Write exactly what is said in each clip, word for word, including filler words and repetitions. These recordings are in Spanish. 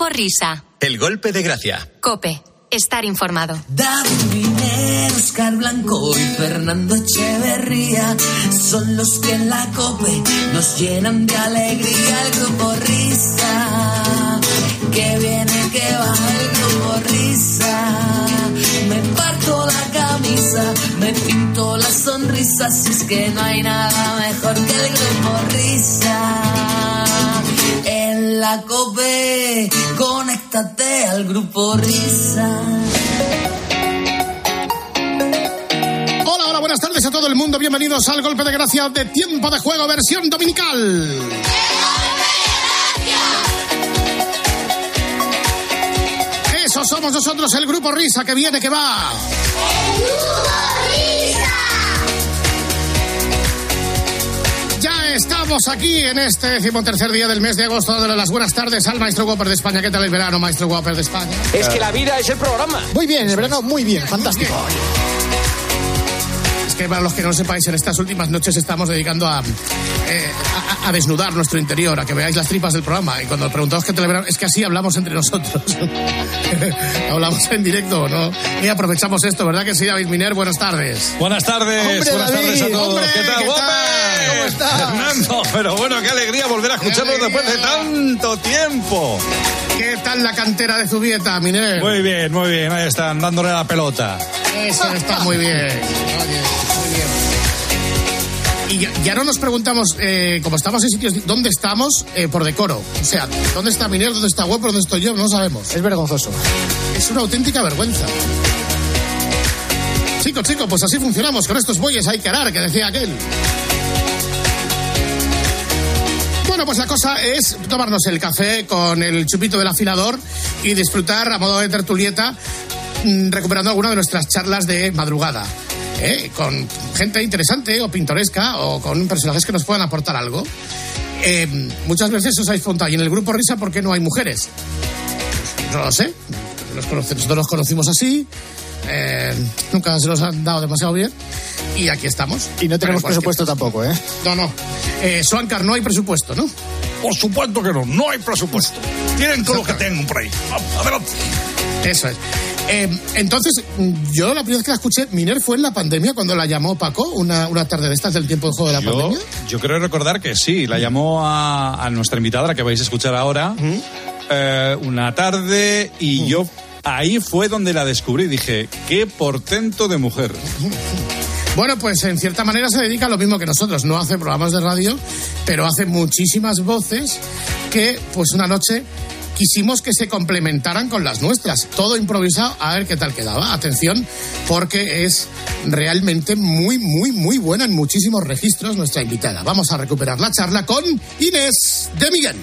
Grupo Risa. El golpe de gracia. COPE. Estar informado. David Miner, Oscar Blanco y Fernando Echeverría son los que en la COPE nos llenan de alegría. El Grupo Risa, que viene, que va el Grupo Risa. Me parto la camisa, me pinto la sonrisa, si es que no hay nada mejor que el Grupo Risa. En la COPE, conéctate al Grupo Risa. Hola, hola, buenas tardes a todo el mundo. Bienvenidos al Golpe de Gracia de Tiempo de Juego, versión dominical. ¡El Golpe de Gracia! Eso somos nosotros, el Grupo Risa, que viene, que va. ¡El Grupo Risa! Ya estamos aquí en este decimotercer día del mes de agosto, dándole las buenas tardes al maestro Whopper de España. ¿Qué tal el verano, maestro Whopper de España? Es que la vida es el programa. Muy bien, el verano muy bien, fantástico. Muy bien. Es que para los que no lo sepáis, en estas últimas noches estamos dedicando a, eh, a, a desnudar nuestro interior, a que veáis las tripas del programa. Y cuando preguntamos qué tal el verano, es que así hablamos entre nosotros. Hablamos en directo, ¿no? Y aprovechamos esto, ¿verdad que sí, David Miner? Buenas tardes. Buenas tardes, hombre, buenas David, tardes a todos. hombre, ¿Qué tal, ¿qué Whopper? tal? ¿Cómo estás? Fernando, pero bueno, qué alegría volver a escucharnos después de tanto tiempo. ¿Qué tal la cantera de Zubieta, Miner? Muy bien, muy bien, ahí están, dándole la pelota. Eso está muy bien. Oye, muy bien. Y ya, ya no nos preguntamos, eh, como estamos en sitios, ¿dónde estamos? Eh, por decoro. O sea, ¿dónde está Miner? ¿Dónde está Whopper? ¿Dónde estoy yo? No sabemos. Es vergonzoso. Es una auténtica vergüenza. Chico, chico, pues así funcionamos. Con estos bueyes hay que arar, que decía aquel. Bueno, pues la cosa es tomarnos el café con el chupito del afilador y disfrutar a modo de tertulieta, recuperando alguna de nuestras charlas de madrugada. ¿Eh? Con gente interesante o pintoresca o con personajes que nos puedan aportar algo. Eh, muchas veces os habéis preguntado, ¿y en el Grupo Risa por qué no hay mujeres? Pues no lo sé. Los conoce, nosotros los conocimos así. Eh, nunca se los han dado demasiado bien. Y aquí estamos. Y no tenemos presupuesto tampoco, ¿eh? No, no. Eh, Swankar, no hay presupuesto, ¿no? Por supuesto que no, no hay presupuesto. Tienen todo lo que tengo por ahí. Adelante. Eso es. Eh, entonces, yo la primera vez que la escuché, Miner, fue en la pandemia cuando la llamó Paco, una, una tarde de estas del tiempo de juego de la yo, pandemia. Yo creo recordar que sí, la llamó a, a nuestra invitada, la que vais a escuchar ahora, ¿Mm? eh, una tarde y ¿Mm? yo ahí fue donde la descubrí. Dije, qué portento de mujer. Bueno, pues en cierta manera se dedica a lo mismo que nosotros. No hace programas de radio, pero hace muchísimas voces que, pues una noche, quisimos que se complementaran con las nuestras. Todo improvisado, a ver qué tal quedaba. Atención, porque es realmente muy, muy, muy buena en muchísimos registros nuestra invitada. Vamos a recuperar la charla con Inés de Miguel.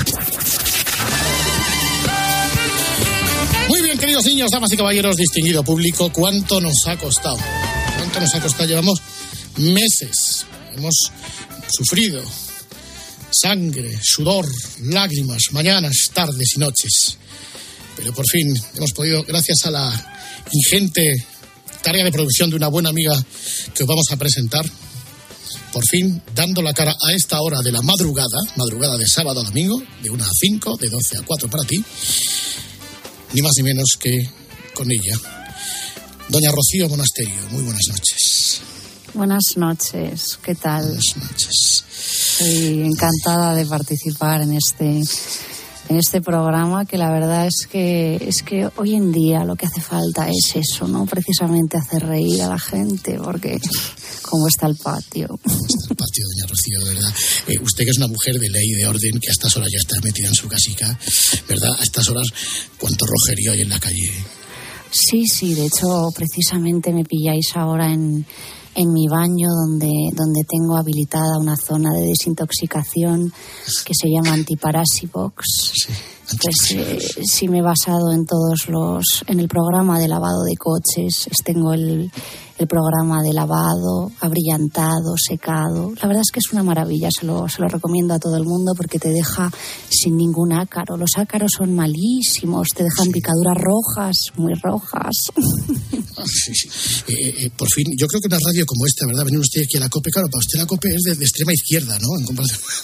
Muy bien, queridos niños, damas y caballeros, distinguido público, ¿cuánto nos ha costado? ¿Cuánto nos ha costado? Llevamos meses, hemos sufrido sangre, sudor, lágrimas, mañanas, tardes y noches. Pero por fin hemos podido, gracias a la ingente tarea de producción de una buena amiga que os vamos a presentar, por fin dando la cara a esta hora de la madrugada, madrugada de sábado a domingo, de una a cinco, de doce a cuatro para ti, ni más ni menos que con ella. Doña Rocío Monasterio, muy buenas noches. Buenas noches, ¿qué tal? Buenas noches. Estoy encantada de participar en este en este programa, que la verdad es que es que hoy en día lo que hace falta es eso, ¿no? Precisamente hacer reír a la gente, porque cómo está el patio. Está el patio, doña Rocío, de verdad. Eh, usted que es una mujer de ley y de orden, que a estas horas ya está metida en su casica, ¿verdad? A estas horas, ¿cuánto rojerío hay en la calle? Sí, sí, de hecho, precisamente me pilláis ahora en, en mi baño, donde, donde tengo habilitada una zona de desintoxicación que se llama Antiparasibox. Sí, pues eh, sí me he basado en todos los... En el programa de lavado de coches, tengo el, el programa de lavado, abrillantado, secado. La verdad es que es una maravilla, se lo, se lo recomiendo a todo el mundo porque te deja sin ningún ácaro. Los ácaros son malísimos, te dejan sí. picaduras rojas, muy rojas. Sí, sí. Eh, eh, por fin, yo creo que una radio como esta, ¿verdad? Venir usted aquí a la COPE, claro, para usted la COPE es de, de extrema izquierda, ¿no? En comparación...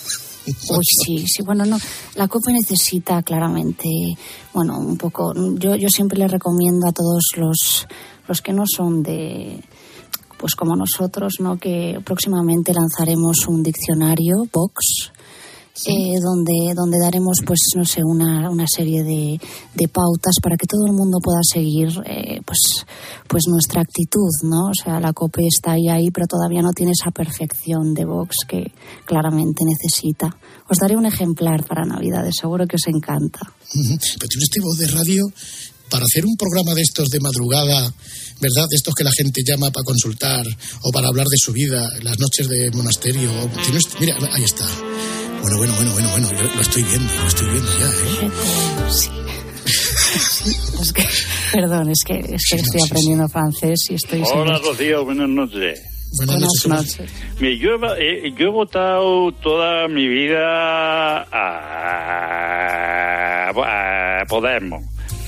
Uy, sí, sí, bueno, no, la COPE necesita claramente, bueno, un poco, yo, yo siempre le recomiendo a todos los, los que no son de, pues como nosotros, ¿no? Que próximamente lanzaremos un diccionario, Vox, ¿sí? eh, donde, donde daremos, pues, no sé, una, una serie de, de pautas para que todo el mundo pueda seguir, eh, pues, pues nuestra actitud, ¿no? O sea, la COPE está ahí, ahí, pero todavía no tiene esa perfección de Vox que claramente necesita. Os daré un ejemplar para Navidades, seguro que os encanta. Uh-huh. Pero tiene usted voz de radio para hacer un programa de estos de madrugada, ¿verdad? De estos que la gente llama para consultar o para hablar de su vida, las noches de monasterio. ¿Tiene usted? Mira, ahí está. Bueno, bueno, bueno, bueno, bueno, yo lo estoy viendo, lo estoy viendo ya, ¿eh? Sí. Es que, perdón, es que, es que estoy aprendiendo francés y estoy... Hola, Rocío, buenas noches. Buenas, buenas noches. noches. Mire, yo, he, yo he votado toda mi vida a, a Podemos.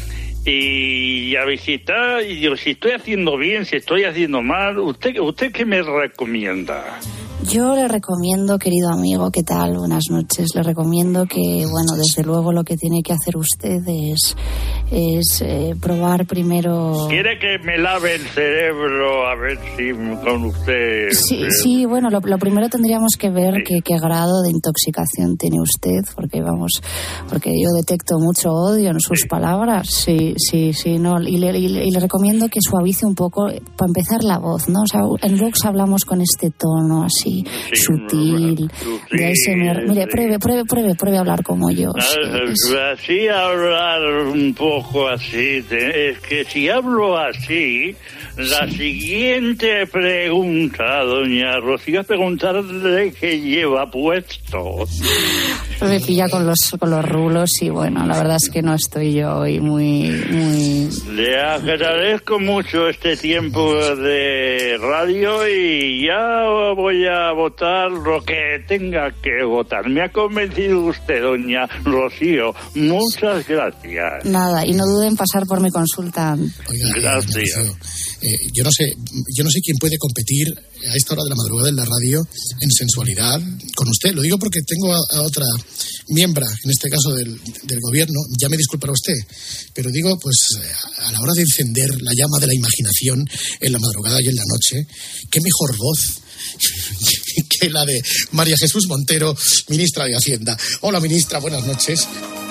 Y a visitar, y digo, si estoy haciendo bien, si estoy haciendo mal, ¿usted, usted qué me recomienda? Yo le recomiendo, querido amigo, ¿qué tal? Buenas noches. Le recomiendo que, bueno, desde luego lo que tiene que hacer usted es, es eh, probar primero... ¿Quiere que me lave el cerebro a ver si con usted... Sí, usted... sí bueno, lo, lo primero tendríamos que ver sí. qué, qué grado de intoxicación tiene usted, porque vamos, porque yo detecto mucho odio en sus sí. palabras. Sí, sí, sí, no, y le, y, le, y le recomiendo que suavice un poco, para empezar, la voz, ¿no? O sea, en Vox hablamos con este tono así, Sí, sutil, sí, de A S M R. Mire, sí. pruebe, pruebe, pruebe, pruebe a hablar como yo. Sí, así hablar un poco así, es que si hablo así, la sí. siguiente pregunta, doña Rocío, es preguntarle qué lleva puesto. Me pilla con los, con los rulos y bueno, la verdad es que no estoy yo hoy muy, muy... Le agradezco mucho este tiempo de radio y ya voy a votar lo que tenga que votar. Me ha convencido usted, doña Rocío. Muchas gracias. Nada, y no duden en pasar por mi consulta. Oiga, gracias. Eh, yo no sé, yo no sé quién puede competir a esta hora de la madrugada en la radio en sensualidad con usted. Lo digo porque tengo a, a otra miembro, en este caso del, del gobierno, ya me disculpará usted, pero digo, pues a la hora de encender la llama de la imaginación en la madrugada y en la noche, qué mejor voz que la de María Jesús Montero, ministra de Hacienda. Hola, ministra, buenas noches.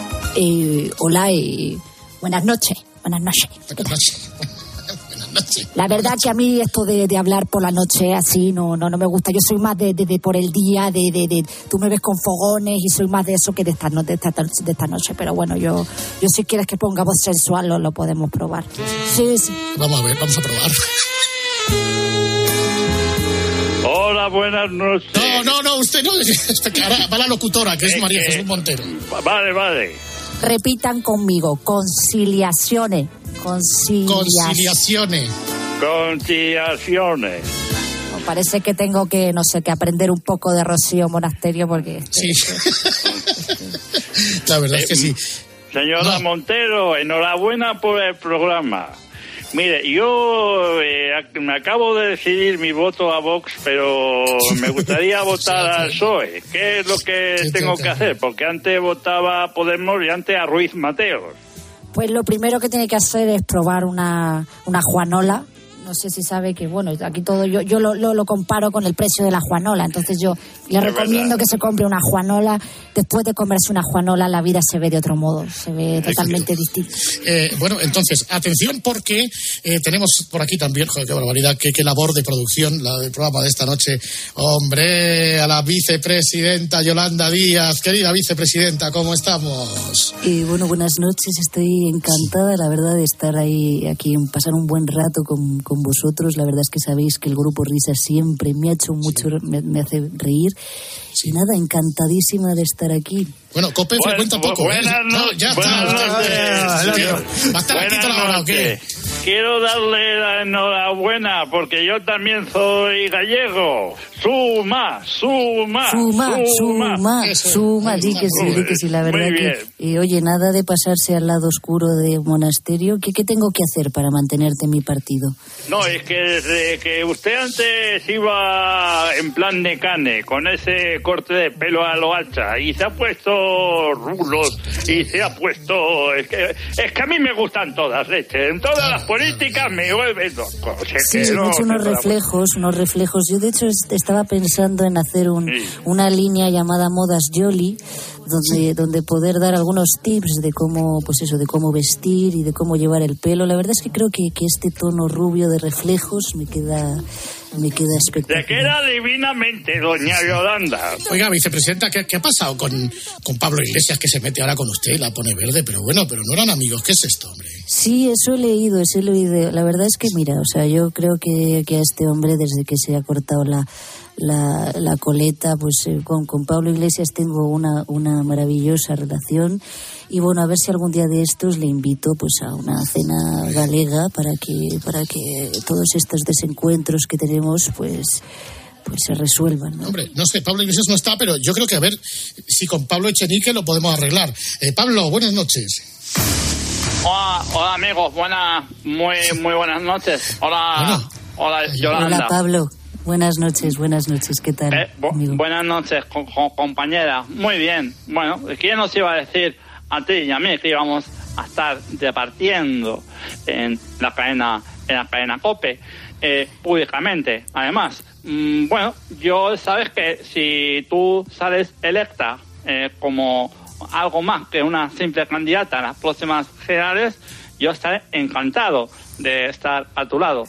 Eh, hola, eh, buenas noches. Buenas noches. Buenas noches. Buenas noches. La verdad que a mí esto de, de hablar por la noche así no no no me gusta. Yo soy más de, de, de por el día, de, de, de tú me ves con fogones y soy más de eso que de esta, de esta, de esta noche. Pero bueno, yo yo si quieres que ponga voz sensual lo, lo podemos probar. Sí, sí. Vamos a ver, vamos a probar. Hola, buenas noches. No, no, no, usted no. Ahora va la locutora, que es María eh, Jesús Montero. Vale, vale. Repitan conmigo, conciliaciones. Conciliaciones. Conciliaciones. Conciliaciones. Parece que tengo que, no sé, que aprender un poco de Rocío Monasterio porque... Sí. La verdad es que sí. Señora no. Montero, enhorabuena por el programa. Mire, yo eh, me acabo de decidir mi voto a Vox, pero me gustaría votar al P S O E. ¿Qué es lo que tengo que hacer? Porque antes votaba a Podemos y antes a Ruiz Mateos. Pues lo primero que tiene que hacer es probar una, una Juanola. No sé si sabe que, bueno, aquí todo yo yo lo, lo, lo comparo con el precio de la Juanola. Entonces yo le es recomiendo verdad. que se compre una Juanola. Después de comerse una Juanola, la vida se ve de otro modo. Se ve totalmente distinta. Eh, bueno, entonces, atención porque eh, tenemos por aquí también, joder, qué barbaridad, qué, qué labor de producción, la del programa de esta noche. Hombre, a la vicepresidenta Yolanda Díaz. Querida vicepresidenta, ¿cómo estamos? Eh, bueno, buenas noches. Estoy encantada, la verdad, de estar ahí, aquí, pasar un buen rato con... con vosotros. La verdad es que sabéis que el grupo Risa siempre me ha hecho mucho, sí. me, me hace reír. Sí. Y nada, encantadísima de estar aquí. Bueno, Cope bueno, frecuenta poco. Buenas ¿eh? no, no, ya buenas está. Noches. ¿Va a estar aquí toda la hora o qué? Quiero darle la enhorabuena porque yo también soy gallego. Suma, suma, Suma, suma. suma, Eso, suma, eso, di que sí, di que sí, la muy verdad bien. que... Y oye, nada de pasarse al lado oscuro de un monasterio. ¿Qué, qué tengo que hacer para mantenerte en mi partido? No, es que desde que usted antes iba en plan de cane, con ese corte de pelo a lo hacha, y se ha puesto rulos, y se ha puesto... Es que, es que a mí me gustan todas, leche. En todas las políticas me vuelven loco. O sea, Sí, que de no, hecho unos que- reflejos, unos reflejos. Yo de hecho est- estaba pensando en hacer un, Sí. una línea llamada Modas Jolly, donde, donde poder dar algunos tips de cómo, pues eso, de cómo vestir y de cómo llevar el pelo. La verdad es que creo que, que este tono rubio de reflejos me queda, me queda Se espectacular. queda divinamente, doña Yolanda. Oiga, vicepresidenta, ¿qué, qué ha pasado con, con Pablo Iglesias, que se mete ahora con usted y la pone verde? Pero bueno, pero no eran amigos. ¿Qué es esto, hombre? Sí, eso he leído, eso he leído. La verdad es que, mira, o sea, yo creo que, que a este hombre, desde que se ha cortado la, la, la coleta, pues eh, con, con Pablo Iglesias tengo una, una maravillosa relación. Y bueno, a ver si algún día de estos le invito pues a una cena galega para que, para que todos estos desencuentros que tenemos, pues, pues se resuelvan, ¿no? Hombre, no sé, Pablo Iglesias no está, pero yo creo que a ver si con Pablo Echenique lo podemos arreglar. Eh, Pablo, buenas noches. Hola, hola amigos, buenas, muy, muy buenas noches. Hola, hola Yolanda. Hola, Pablo. Buenas noches, buenas noches. ¿Qué tal, Eh, bu- amigo? buenas noches, co- co- compañera. Muy bien. Bueno, ¿quién nos iba a decir a ti y a mí que íbamos a estar departiendo en la cadena, en la cadena COPE, eh, públicamente? Además, mm, bueno, yo sabes que si tú sales electa eh, como algo más que una simple candidata a las próximas generales, yo estaré encantado de estar a tu lado.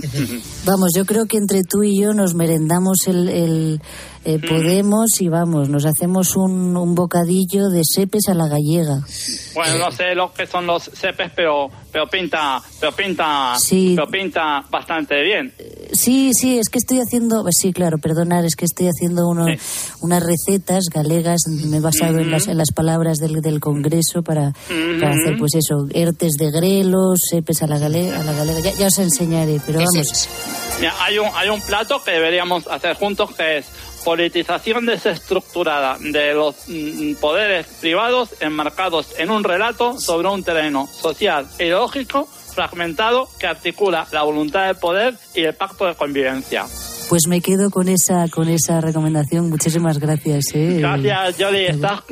Vamos, yo creo que entre tú y yo nos merendamos el, el eh, Podemos y vamos, nos hacemos un, un bocadillo de sepes a la gallega. Bueno, no sé lo que son los cepes, pero pero pinta, pero pinta, Sí. pero pinta bastante bien. Sí, sí, es que estoy haciendo, sí, claro, perdonad, es que estoy haciendo uno, Sí. unas recetas galegas, me he basado en, las, en las palabras del, del Congreso para, para hacer, pues eso, hertes de grelos, sepes a la galega, a la galega. Ya, ya os enseñaré, pero vamos. Mira, hay un hay un plato que deberíamos hacer juntos, que es politización desestructurada de los mm, poderes privados enmarcados en un relato sobre un terreno social e ideológico fragmentado que articula la voluntad de poder y el pacto de convivencia. Pues me quedo con esa, con esa recomendación. Muchísimas gracias, eh. Gracias, Yoli, estás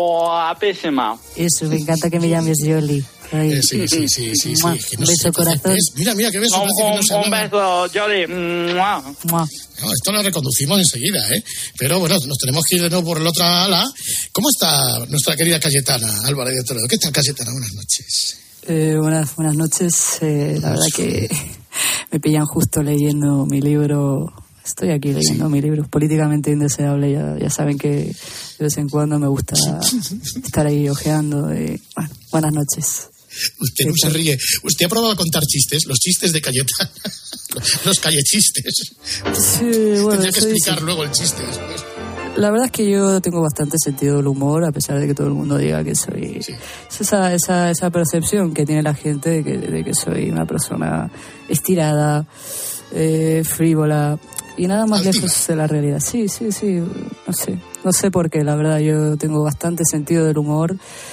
guapísima. Eso, me encanta que me llames Yoli. Ay. Eh, sí, sí, sí, sí, sí. Mua, que no un sé beso, qué hacer. corazón. Es- Mira, mira, qué beso. Un, parece que no se un, un hablaba. beso, Yoli. Mua. Mua. No, esto lo reconducimos enseguida, ¿eh? Pero bueno, nos tenemos que ir de nuevo por el otro ala. ¿Cómo está nuestra querida Cayetana, Álvarez de Toledo? ¿Qué tal, Cayetana? Buenas noches. Eh, buenas, buenas noches. Eh, la verdad que me pillan justo leyendo mi libro. Estoy aquí leyendo Sí. mi libro, Políticamente Indeseable. Ya, ya saben que de vez en cuando me gusta estar ahí ojeando. Eh, bueno, buenas noches. Usted no se ríe. ¿Usted ha probado a contar chistes? Los chistes de Cayetana. Los callechistes. Sí, bueno, Tendría que eso explicar dice. luego el chiste después. La verdad es que yo tengo bastante sentido del humor, a pesar de que todo el mundo diga que soy... Sí. Es esa, esa, esa percepción que tiene la gente de que, de que soy una persona estirada, eh, frívola y nada más Altiva. lejos de la realidad. Sí, sí, sí, no sé. No sé por qué, la verdad, yo tengo bastante sentido del humor.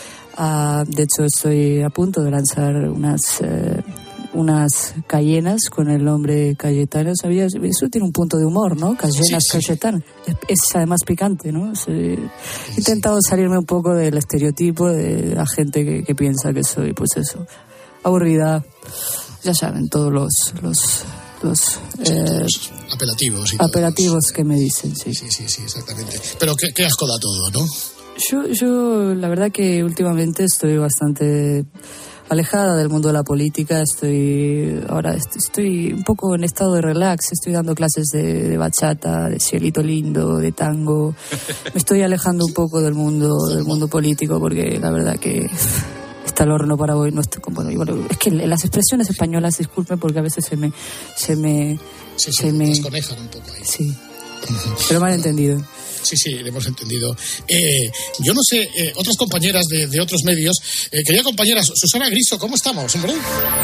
Ah, de hecho, estoy a punto de lanzar unas... Eh, unas cayenas con el nombre Cayetano, ¿sabías? Eso tiene un punto de humor, ¿no? Cayenas, Sí, sí. Cayetano. Es, es además picante, ¿no? Sí. He intentado salirme un poco del estereotipo de la gente que, que piensa que soy, pues eso, aburrida. Ya saben, todos los, los, los eh, Los apelativos. Y todo. apelativos que me dicen, sí. Sí, sí, sí, exactamente. Pero qué, qué asco da todo, ¿no? Yo, yo, la verdad que últimamente estoy bastante alejada del mundo de la política. Estoy ahora est- estoy un poco en estado de relax. Estoy dando clases de, de bachata, de cielito lindo, de tango. Me estoy alejando un poco del mundo del mundo político porque la verdad que está el horno para hoy. No estoy, bueno, y bueno, es que las expresiones españolas, disculpen, porque a veces se me se me Sí, sí, se me desconejan un poco ahí. sí, pero mal entendido. Sí, sí, le hemos entendido. Eh, yo no sé, eh, otras compañeras de, de otros medios, eh, querida compañera, Susana Griso, ¿cómo estamos, hombre?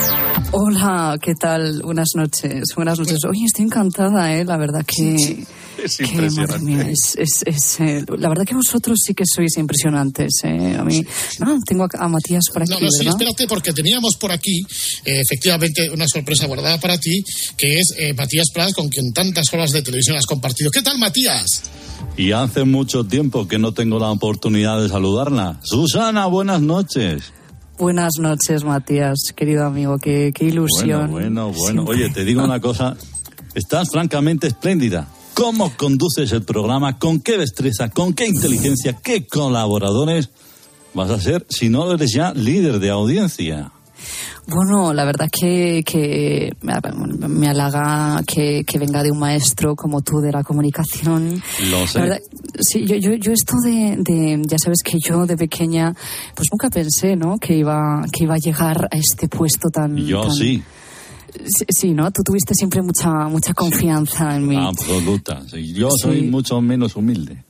Hola, ¿qué tal? Buenas noches, buenas noches. Oye, estoy encantada, ¿eh? La verdad que, Es que, impresionante. madre mía, es, es, es, eh, la verdad que vosotros sí que sois impresionantes. Eh. A mí, no, tengo a, a Matías por aquí, No, no, sí, ¿verdad? espérate, porque teníamos por aquí, eh, efectivamente, una sorpresa guardada para ti, que es eh, Matías Prats, con quien tantas horas de televisión has compartido. ¿Qué tal, Matías? Y hace mucho tiempo que no tengo la oportunidad de saludarla. Susana, buenas noches. Buenas noches, Matías, querido amigo. Qué, qué ilusión. Bueno, bueno, bueno. Siempre. Oye, te digo una cosa. Estás francamente espléndida. ¿Cómo conduces el programa? ¿Con qué destreza? ¿Con qué inteligencia? ¿Qué colaboradores vas a ser si no eres ya líder de audiencia? Bueno, la verdad que, que me, me halaga que, que venga de un maestro como tú de la comunicación. Lo sé. La verdad, sí, yo, yo, yo esto de, de, ya sabes que yo de pequeña, pues nunca pensé, ¿no? Que iba, que iba a llegar a este puesto tan. Yo tan, sí. Sí, sí, ¿no? Tú tuviste siempre mucha, mucha confianza en mí. Absoluta. Sí, yo Sí. soy mucho menos humilde.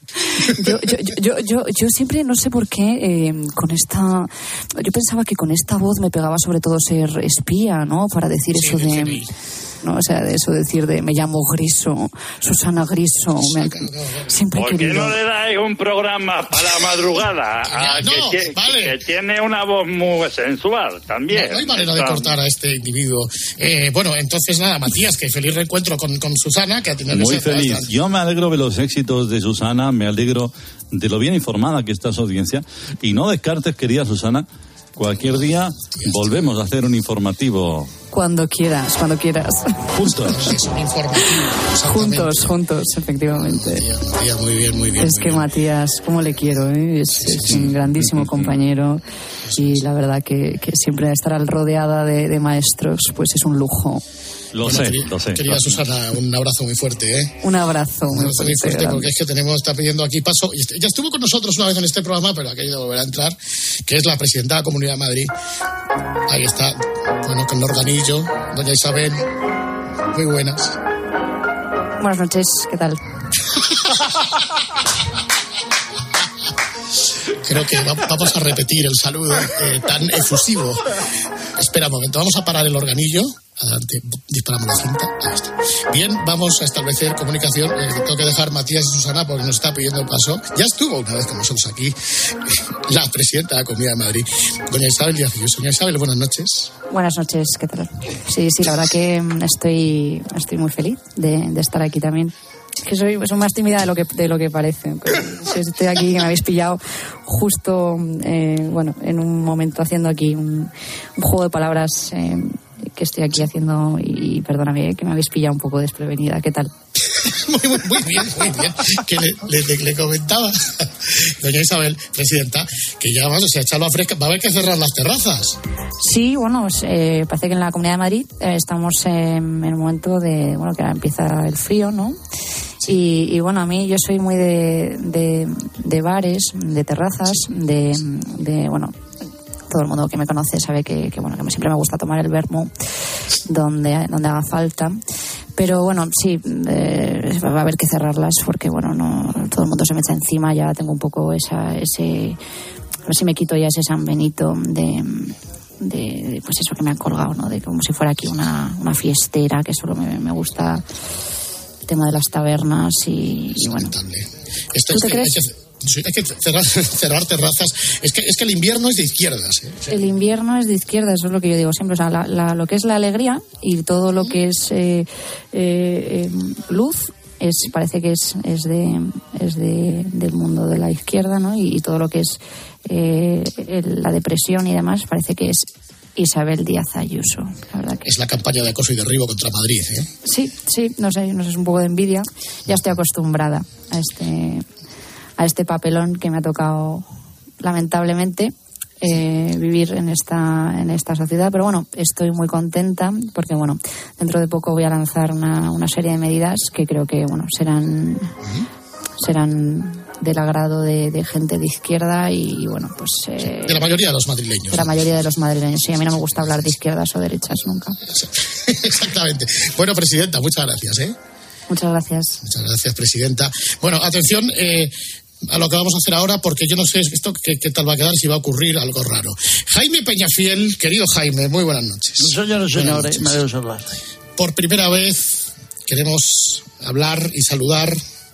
Yo, yo, yo, yo, yo siempre, no sé por qué, eh, con esta... Yo pensaba que con esta voz me pegaba sobre todo ser espía, ¿no? Para decir Sí, eso de de... C N I. ¿no? O sea, de eso decir de me llamo Griso, Susana Griso. Me, siempre he ¿Por qué querido... no le dais un programa para la madrugada? A No, que, tie- vale. que tiene una voz muy sensual también. No, no hay manera de cortar a este individuo. Eh, bueno, entonces nada, Matías, que feliz reencuentro con, con Susana, que a tener Muy feliz. Yo me alegro de los éxitos de Susana, me alegro de lo bien informada que está su audiencia. Y no descartes, querida Susana, cualquier día volvemos a hacer un informativo. Cuando quieras, cuando quieras. Juntos. Es un informativo. exactamente. Juntos, juntos, efectivamente. Matías, Matías, muy bien, muy bien. Es muy que bien. Matías, cómo le quiero, ¿eh? Es, es un grandísimo compañero y la verdad que, que siempre estar al rodeada de, de maestros pues es un lujo. Lo Bueno, sé, queri- lo sé. Querida Susana, un abrazo muy fuerte, ¿eh? Un abrazo Un muy abrazo muy fuerte. fuerte, grande. porque es que tenemos, está pidiendo aquí paso. Y est- ya estuvo con nosotros una vez en este programa, pero ha querido volver a entrar, que es la presidenta de la Comunidad de Madrid. Ahí está, bueno, con el organillo, doña Isabel. Muy buenas. Buenas noches, ¿qué tal? Creo que va- vamos a repetir el saludo eh, tan efusivo. Espera un momento, vamos a parar el organillo. Adelante, disparamos la cinta. Ahí está. Bien, vamos a establecer comunicación. Eh, tengo que dejar Matías y Susana porque nos está pidiendo paso. Ya estuvo una vez con nosotros aquí eh, la presidenta de la Comunidad de Madrid, doña Isabel Díaz Ayuso. Doña Isabel, buenas noches. Buenas noches, ¿qué tal? Sí, sí, la verdad que mm, estoy, estoy muy feliz de, de estar aquí también. Es que soy, soy más tímida de lo que, de lo que parece. Pero sí, estoy aquí, que me habéis pillado justo, eh, bueno, en un momento haciendo aquí un, un juego de palabras eh, que estoy aquí haciendo y, y perdóname que me habéis pillado un poco desprevenida. ¿Qué tal? Muy, muy, muy bien, muy bien. Que le, le, le- le comentaba, doña Isabel, presidenta, que ya vamos, o sea, echarlo a fresca, va a haber que cerrar las terrazas. Sí, bueno, pues, eh, parece que en la Comunidad de Madrid eh, estamos eh, en un momento de, bueno, que ahora empieza el frío, ¿no? Y, y bueno, a mí yo soy muy de, de, de bares, de terrazas, de, de, bueno, todo el mundo que me conoce sabe que, que bueno, que siempre me gusta tomar el vermú donde, donde haga falta. Pero bueno, sí, eh, va a haber que cerrarlas porque bueno, no, todo el mundo se me echa encima, ya tengo un poco esa, ese, a ver si me quito ya ese San Benito de, de pues eso que me han colgado, ¿no? De como si fuera aquí una, una fiestera, que solo me, me gusta el tema de las tabernas y, y bueno. Esto ¿Tú es te que crees? Hay que, sí, hay que cerrar, cerrar terrazas. Es que, es que el invierno es de izquierdas. ¿eh? O sea, El invierno es de izquierda, eso es lo que yo digo siempre. O sea, la, la- lo que es la alegría y todo lo que es eh, eh, eh, luz es parece que es, es de es de, del mundo de la izquierda, ¿no? Y, y todo lo que es eh, el- la depresión y demás parece que es Isabel Díaz Ayuso. La verdad que es la campaña de acoso y derribo contra Madrid. ¿eh? sí, sí, no sé, no sé, es un poco de envidia. Ya estoy acostumbrada a este a este papelón que me ha tocado lamentablemente eh, vivir en esta en esta sociedad, pero bueno, estoy muy contenta porque bueno, dentro de poco voy a lanzar una, una serie de medidas que creo que bueno serán serán del agrado de, de gente de izquierda y bueno, pues eh, De la mayoría de los madrileños. de la mayoría de los madrileños. Sí, a mí no me gusta hablar de izquierdas o derechas nunca. Exactamente. Bueno, presidenta, muchas gracias. ¿eh? Muchas gracias. Muchas gracias, presidenta. Bueno, atención eh, a lo que vamos a hacer ahora, porque yo no sé esto qué, qué tal va a quedar, si va a ocurrir algo raro. Jaime Peñafiel, querido Jaime, muy buenas noches. Señores y Buenas señores, noches. me debo salvar. Por primera vez queremos hablar y saludar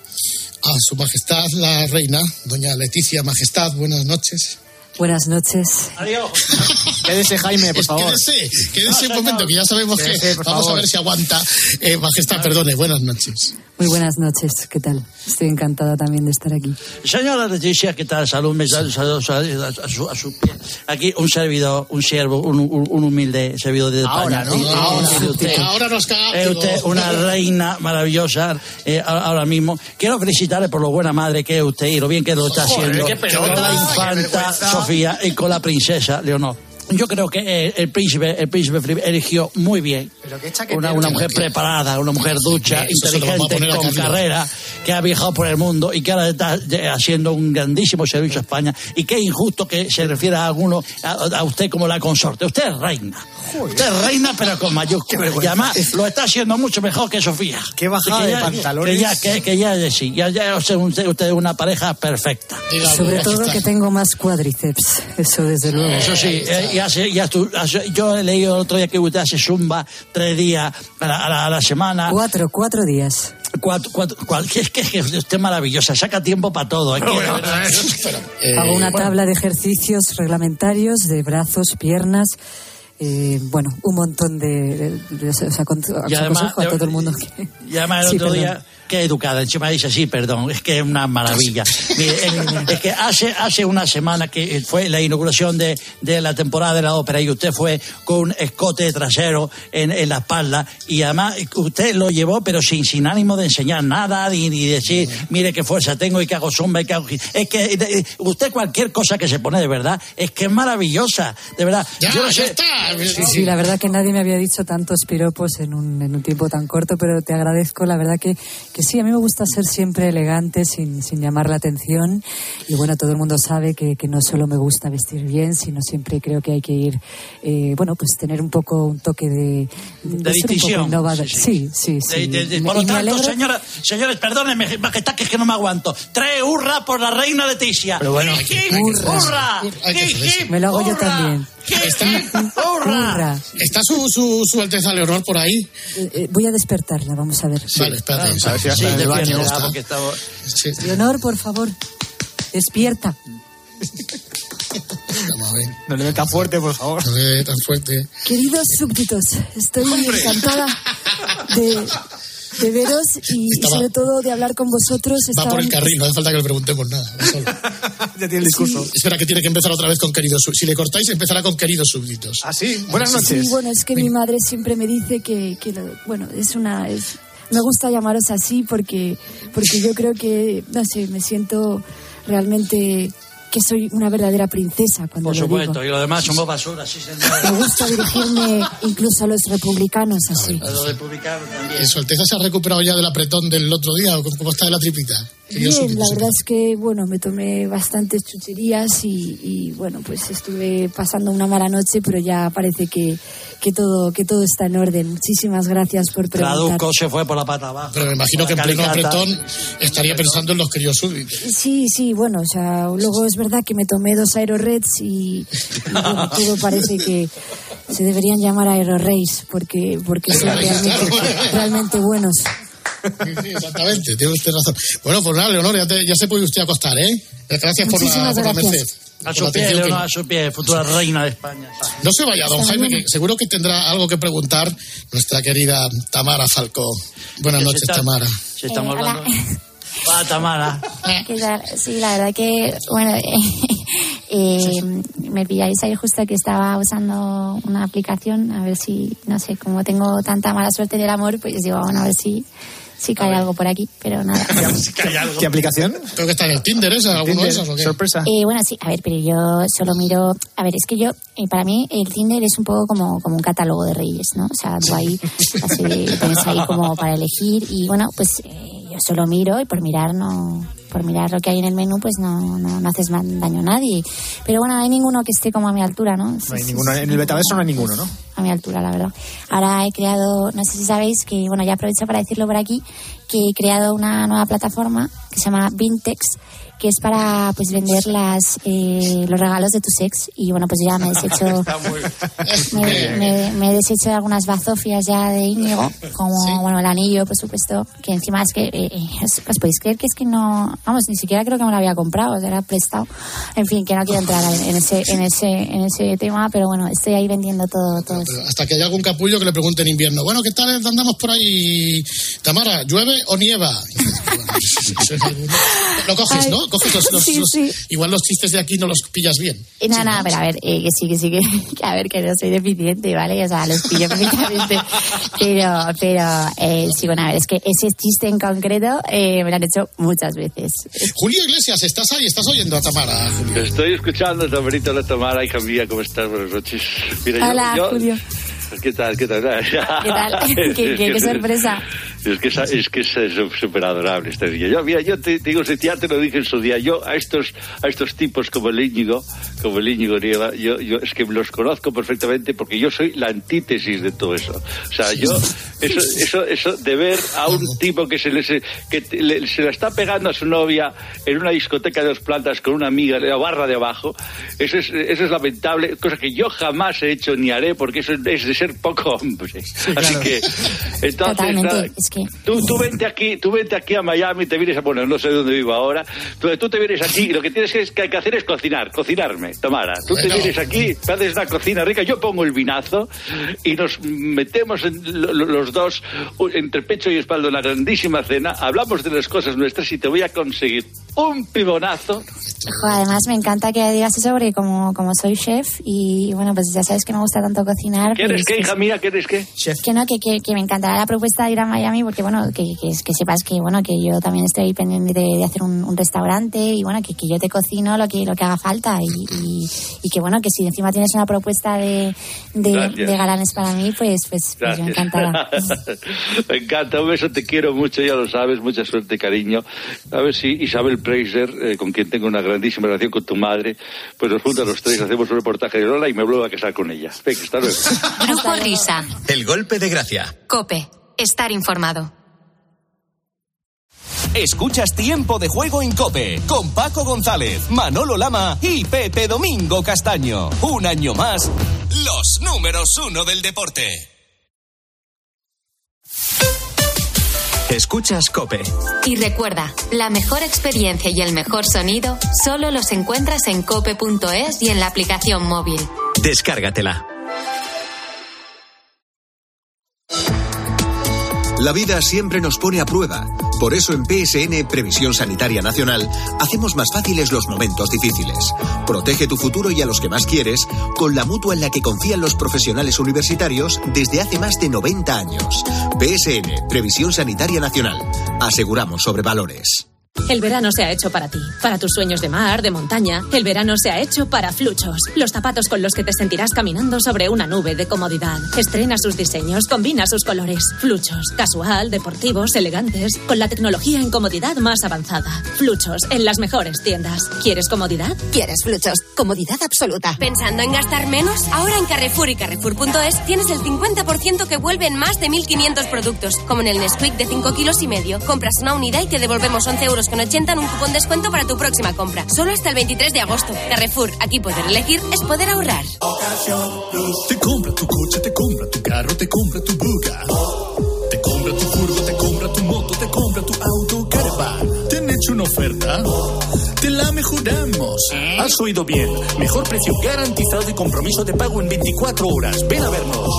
a Su Majestad la Reina, doña Leticia. Majestad, buenas noches. Buenas noches. Adiós. Quédese, Jaime, por favor. Quédese, quédese un momento, que ya sabemos quédese, que vamos favor. a ver si aguanta. Eh, Majestad, perdone, buenas noches. Muy buenas noches, ¿qué tal? Estoy encantada también de estar aquí. Señora Leticia, ¿qué tal? Salud, me saludo a, a, su, a su pie. Aquí un servidor, un siervo, un, un, un humilde servidor de España. Ahora, ¿no? Y, ahora, y usted, ahora nos caga. Es usted una reina maravillosa eh, ahora mismo. Quiero felicitarle por lo buena madre que es usted y lo bien que lo está haciendo Joder, con la infanta Sofía y con la princesa Leonor. Yo creo que el, el príncipe el príncipe Felipe eligió muy bien una, una mujer preparada, una mujer ducha, sí, inteligente, con carrera, que ha viajado por el mundo y que ahora está haciendo un grandísimo servicio a España. Y qué injusto que se refiera a alguno, a, a usted como la consorte. Usted es reina. Joder. Usted es reina, pero con mayúsculas. Y además lo está haciendo mucho mejor que Sofía. Qué bajada de pantalones. Que ya, que, que ya, sí, ya, ya usted, usted es una pareja perfecta. Diga, sobre todo que tengo más cuádriceps, eso desde luego. Eso sí, eh, y hace, y hace, hace, yo he leído el otro día que usted hace zumba tres días a la, a la, a la semana. Cuatro, cuatro días. Cuatro, cuatro, cuatro, es que, es que usted es maravillosa, saca tiempo para todo. Es que, bueno, eh, Hago una bueno. tabla de ejercicios reglamentarios de brazos, piernas. Eh, bueno, un montón de, de, de o sea, con, y además, a todo el mundo que... y además el sí, otro perdón. día, qué educada, encima dice sí, perdón, es que es una maravilla. Mire, es, es que hace hace una semana que fue la inauguración de, de la temporada de la ópera y usted fue con un escote trasero en, en la espalda y además usted lo llevó pero sin, sin ánimo de enseñar nada ni, ni decir, mire qué fuerza tengo y que hago zumba y que hago... Es que de, usted cualquier cosa que se pone de verdad es que es maravillosa, de verdad. Ya, Yo no ya sé, está. Sí, sí, la verdad que nadie me había dicho tantos piropos en un, en un tiempo tan corto, pero te agradezco, la verdad que, que sí, a mí me gusta ser siempre elegante, sin, sin llamar la atención, y bueno, todo el mundo sabe que, que no solo me gusta vestir bien, sino siempre creo que hay que ir, eh, bueno, pues tener un poco un toque de... De, de distinción. Innovador. Sí, sí, sí. sí. De, de, de, por lo tanto, señora, señores, perdónenme, majestad, que es que no me aguanto. Tres hurra por la reina Leticia. Pero bueno, hurra, hurra, me lo hago yo también. ¿Está, ¡Hurra! ¿Está su, su, su Alteza Leonor por ahí? Eh, eh, voy a despertarla, vamos a ver. Sí. Vale, espérate. Ah, a ver si sí, en el baño. Estaba... Sí. Leonor, por favor, despierta. No le dé tan fuerte, por favor. No le dé tan fuerte. Queridos súbditos, estoy ¡Hombre! encantada de... de veros y, Estaba, y sobre todo de hablar con vosotros. Va por el carril, no hace falta que le preguntemos nada. Ya tiene el discurso. Sí. Espera, que tiene que empezar otra vez con queridos súbditos. Si le cortáis, empezará con queridos súbditos. ¿Ah, sí? Buenas noches. Sí, bueno, es que Venga. mi madre siempre me dice que, que lo, bueno, es una... Es, me gusta llamaros así porque, porque yo creo que, no sé, me siento realmente... que soy una verdadera princesa cuando Por lo supuesto, digo. Y los demás somos basura, sí, señor. Me gusta dirigirme incluso a los republicanos así. A los republicanos también. ¿Su Alteza se ha recuperado ya del apretón del otro día o cómo está de la tripita? Bien, la verdad es que, bueno, me tomé bastantes chucherías y, y, bueno, pues estuve pasando una mala noche, pero ya parece que, que, todo, que todo está en orden. Muchísimas gracias por preguntar. Traduzco, se fue por la pata abajo. Pero me imagino que en pleno apretón estaría pensando en los queridos súbditos. Sí, sí, bueno, o sea, luego es verdad que me tomé dos Aeroreds y, y bueno, todo parece que se deberían llamar Aeroreis porque, porque son realmente, realmente buenos. Sí, sí, exactamente, tiene usted razón. Bueno, pues nada, Leonor, ya, te, ya se puede usted acostar, ¿eh? Gracias por la, por la merced. A su pie, Leonor, a su pie, futura reina de España. No se vaya, don Jaime, que seguro que tendrá algo que preguntar nuestra querida Tamara Falcó. Buenas noches, está, Tamara. Si estamos eh, hablando... Va, Tamara. ¿Qué tal? Sí, la verdad que, bueno, eh, me pilláis ahí justo que estaba usando una aplicación, a ver si, no sé, como tengo tanta mala suerte del amor, pues digo, bueno, a ver si... Sí cae algo por aquí, pero nada. ¿Qué aplicación? Creo que está en el Tinder, ¿esa? ¿Alguno de esos o qué? Sorpresa. Eh, bueno, sí, a ver, pero yo solo miro... A ver, es que yo, eh, para mí, el Tinder es un poco como, como un catálogo de reyes, ¿no? O sea, tú ahí, así, tienes ahí como para elegir y, bueno, pues eh, yo solo miro y por mirar no... Por mirar lo que hay en el menú, pues no, no, no haces daño a nadie. Pero bueno, no hay ninguno que esté como a mi altura, ¿no? No hay ninguno, en el Betaverso no hay ninguno, ¿no? A mi altura, la verdad. Ahora he creado, no sé si sabéis, que bueno, ya aprovecho para decirlo por aquí, que he creado una nueva plataforma que se llama Vintex, que es para pues vender las eh, los regalos de tu ex. Y bueno, pues ya me he deshecho me, me, me he deshecho de algunas bazofias ya de Íñigo, como ¿sí? bueno, el anillo, por supuesto, que encima es que eh, os, os podéis creer que es que no, vamos, ni siquiera creo que me lo había comprado, o sea, era prestado. En fin, que no quiero entrar en, en ese en ese en ese tema, pero bueno, estoy ahí vendiendo todo todo pero, pero hasta que haya algún capullo que le pregunte en invierno, bueno, ¿qué tal andamos por ahí, Tamara? ¿Llueve o nieva? Lo coges, Ay, ¿no? Coges los, los, sí, los sí. Igual los chistes de aquí no los pillas bien. Y nada, sí, nada, ¿no? Pero a ver, eh, que sí, que sí, que, que a ver, que no soy deficiente, ¿vale? O sea, los pillo perfectamente. pero, pero, eh, sí, bueno, a ver, es que ese chiste en concreto eh, me lo han hecho muchas veces. Julio Iglesias, ¿estás ahí? ¿Estás oyendo a Tamara, Julio? Estoy escuchando, Tamarita, la Tamara, hija mía, ¿cómo estás? Buenas noches. Mira, Hola, yo, yo... Julio. ¿Qué tal? ¿Qué tal? ¿Qué tal? ¿Qué, qué, qué, qué sorpresa? Es que es, es que es súper adorable esta niña. Yo, mira, yo te, te digo, ya te lo dije en su día, yo a estos a estos tipos como el Íñigo, como el Íñigo Nieva, yo, yo es que los conozco perfectamente porque yo soy la antítesis de todo eso. O sea, yo, eso, eso, eso de ver a un tipo que se le, que le, se la está pegando a su novia en una discoteca de dos plantas con una amiga de la barra de abajo, eso es, eso es lamentable, cosa que yo jamás he hecho ni haré porque eso es de ser poco hombre. Sí, claro. Así que, entonces, nada, es que... tú, tú vente aquí, tú vente aquí a Miami, te vienes a poner, no sé dónde vivo ahora, tú, tú te vienes aquí y lo que tienes que, que, que hacer es cocinar, cocinarme, Tamara. Tú bueno. te vienes aquí, haces una cocina rica, yo pongo el vinazo y nos metemos en, lo, los dos entre pecho y espalda en una grandísima cena, hablamos de las cosas nuestras y te voy a conseguir un pibonazo. Jo, además me encanta que digas eso porque como, como soy chef y bueno, pues ya sabes que me gusta tanto cocinar. ¿Quieres pues, qué, hija mía? ¿Quieres qué? Chef. Que no, que, que, que me encantará la propuesta de ir a Miami porque bueno, que, que, que sepas que bueno, que yo también estoy pendiente de, de hacer un, un restaurante y bueno, que, que yo te cocino lo que, lo que haga falta y, y, y que bueno, que si encima tienes una propuesta de, de, de galanes para mí, pues, pues, pues me encantará. Me encanta, un beso, te quiero mucho, ya lo sabes, mucha suerte, cariño. A ver si Isabel Preiser, eh, con quien tengo una grandísima relación con tu madre, pues nos juntan los tres, hacemos un reportaje de Lola y me vuelvo a casar con ella. Venga, hasta luego. Grupo Risa. El golpe de gracia. COPE. Estar informado. Escuchas Tiempo de Juego en COPE con Paco González, Manolo Lama y Pepe Domingo Castaño. Un año más, los números uno del deporte. Escuchas COPE. Y recuerda, la mejor experiencia y el mejor sonido solo los encuentras en cope punto es y en la aplicación móvil. Descárgatela. La vida siempre nos pone a prueba. Por eso en P S N, Previsión Sanitaria Nacional, hacemos más fáciles los momentos difíciles. Protege tu futuro y a los que más quieres con la mutua en la que confían los profesionales universitarios desde hace más de noventa años. P S N, Previsión Sanitaria Nacional. Aseguramos sobre valores. El verano se ha hecho para ti, para tus sueños de mar, de montaña. El verano se ha hecho para Fluchos, los zapatos con los que te sentirás caminando sobre una nube de comodidad. Estrena sus diseños, combina sus colores. Fluchos, casual, deportivos, elegantes, con la tecnología en comodidad más avanzada. Fluchos, en las mejores tiendas. ¿Quieres comodidad? ¿Quieres Fluchos? Comodidad absoluta. ¿Pensando en gastar menos? Ahora en Carrefour y Carrefour punto es tienes el cincuenta por ciento que vuelve en más de mil quinientos productos, como en el Nesquik de cinco kilos y medio. Compras una unidad y te devolvemos once euros con ochenta en un cupón descuento para tu próxima compra. Solo hasta el veintitrés de agosto. Carrefour, aquí poder elegir es poder ahorrar. Te compra tu coche, te compra tu carro, te compra tu buga. Te compra tu furgo, te compra tu moto, te compra tu auto, caravan. ¿Te han hecho una oferta? Te la mejoramos. Has oído bien. Mejor precio garantizado y compromiso de pago en veinticuatro horas. Ven a vernos.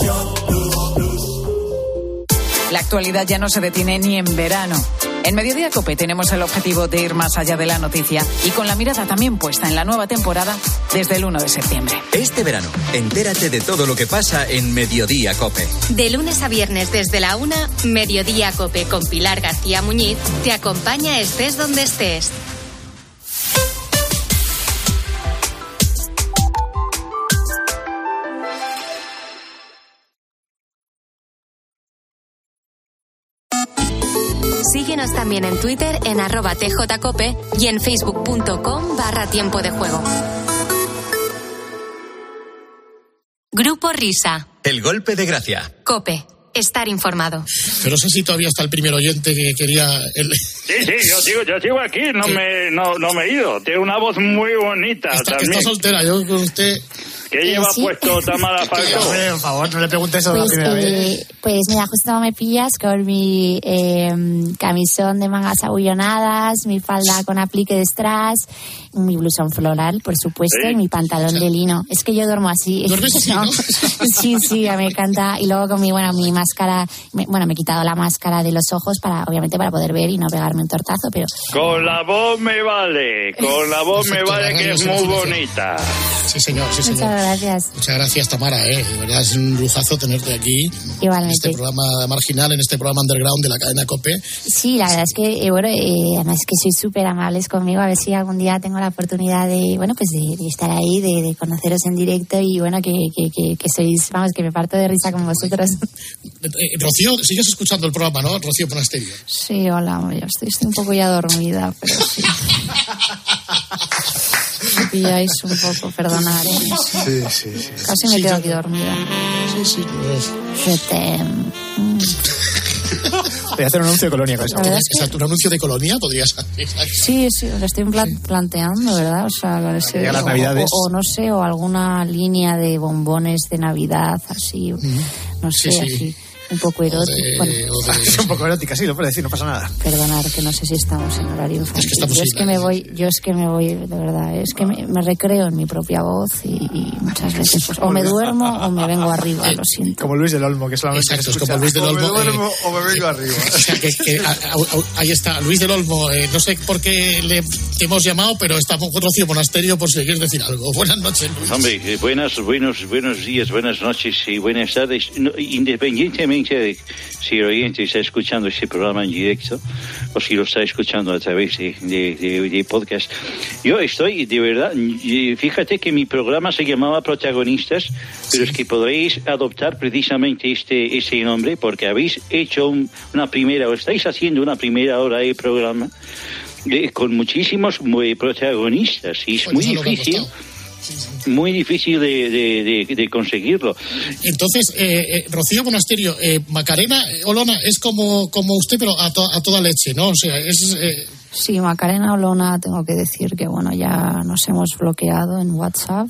La actualidad ya no se detiene ni en verano. En Mediodía COPE tenemos el objetivo de ir más allá de la noticia y con la mirada también puesta en la nueva temporada desde el uno de septiembre. Este verano, entérate de todo lo que pasa en Mediodía COPE. De lunes a viernes desde la una, Mediodía COPE con Pilar García Muñiz te acompaña estés donde estés. Síguenos también en Twitter en arroba tjcope y en facebook.com barra tiempo de juego. Grupo Risa. El golpe de gracia. COPE. estar informado. Pero no sé si todavía está el primer oyente que quería... El... Sí, sí, yo sigo, yo sigo aquí, no me, no, no me he ido. Tiene una voz muy bonita está, también. Está soltera, yo con usted... ¿Qué lleva ¿Sí? puesto Tamara Falcó? Por favor, no le preguntes eso pues, la primera eh, vez. Pues mira, justo me pillas con mi eh, camisón de mangas abullonadas, mi falda con aplique de strass, mi blusón floral, por supuesto, ¿Sí? y mi pantalón de lino. Es que yo duermo así. ¿Duermes así, no? Sí, sí, me encanta. Y luego con mi, bueno, mi máscara, me, bueno, me he quitado la máscara de los ojos para, obviamente, para poder ver y no pegarme un tortazo, pero... Con la voz me vale, con la voz me vale que es muy bonita. Sí, señor, sí, señor. Muchas gracias. Muchas gracias, Tamara, ¿eh? De verdad es un lujazo tenerte aquí. Igualmente. En este programa marginal, en este programa underground de la cadena COPE. Sí, la verdad es que, eh, bueno, eh, además es que sois súper amables conmigo. A ver si algún día tengo la oportunidad de, bueno, pues de, de estar ahí, de, de conoceros en directo y, bueno, que, que, que, que sois, vamos, que me parto de risa con vosotros. Eh, Rocío, sigues escuchando el programa, ¿no? Rocío Monasterio. Sí, hola, yo estoy, estoy un poco ya dormida, pero sí. Me pilláis un poco, perdonad. ¿eh? Sí, sí, sí. Casi me sí, quedo yo... aquí dormida. Sí, sí. Je t'aime. Mm. Voy a hacer un anuncio de Colonia con eso. Es que... ¿Un anuncio de Colonia podrías hacer? Sí, sí, lo estoy plan- sí. planteando, ¿verdad? O sea, con ese, las o, Navidades. O, o no sé, o alguna línea de bombones de Navidad, así, mm. no sé, sí, sí. así. Un poco erótica. De, bueno, de... un poco erótica, sí, lo puedes decir, no pasa nada. Perdonar, que no sé si estamos en horario infantil. Es que yo es que me voy, yo es que me voy, de verdad, es que me, me recreo en mi propia voz y, y muchas veces pues, o me duermo o me vengo arriba, lo siento. Como Luis del Olmo, que solamente Exacto, es como Luis del o Olmo. me duermo eh, o me vengo arriba. O sea, que, que a, a, ahí está, Luis del Olmo, eh, no sé por qué le te hemos llamado, pero estamos con Rocío Monasterio por si le quieres decir algo. Buenas noches, Luis. Hombre, eh, buenas, buenos, buenos días, buenas noches y buenas tardes. No, independientemente de si el oyente está escuchando este programa en directo o si lo está escuchando a través de, de, de, de podcast. Yo estoy, de verdad, fíjate que mi programa se llamaba Protagonistas, pero sí. Es que podréis adoptar precisamente este, este nombre porque habéis hecho un, una primera, o estáis haciendo una primera hora de programa de, con muchísimos muy protagonistas y es pues muy difícil. Sí, sí. Muy difícil de, de, de, de conseguirlo. Entonces, eh, eh, Rocío Monasterio, eh, Macarena Olona es como, como usted, pero a, to, a toda leche, ¿no? O sea, es... Eh... Sí, Macarena Olona, tengo que decir que, bueno, ya nos hemos bloqueado en WhatsApp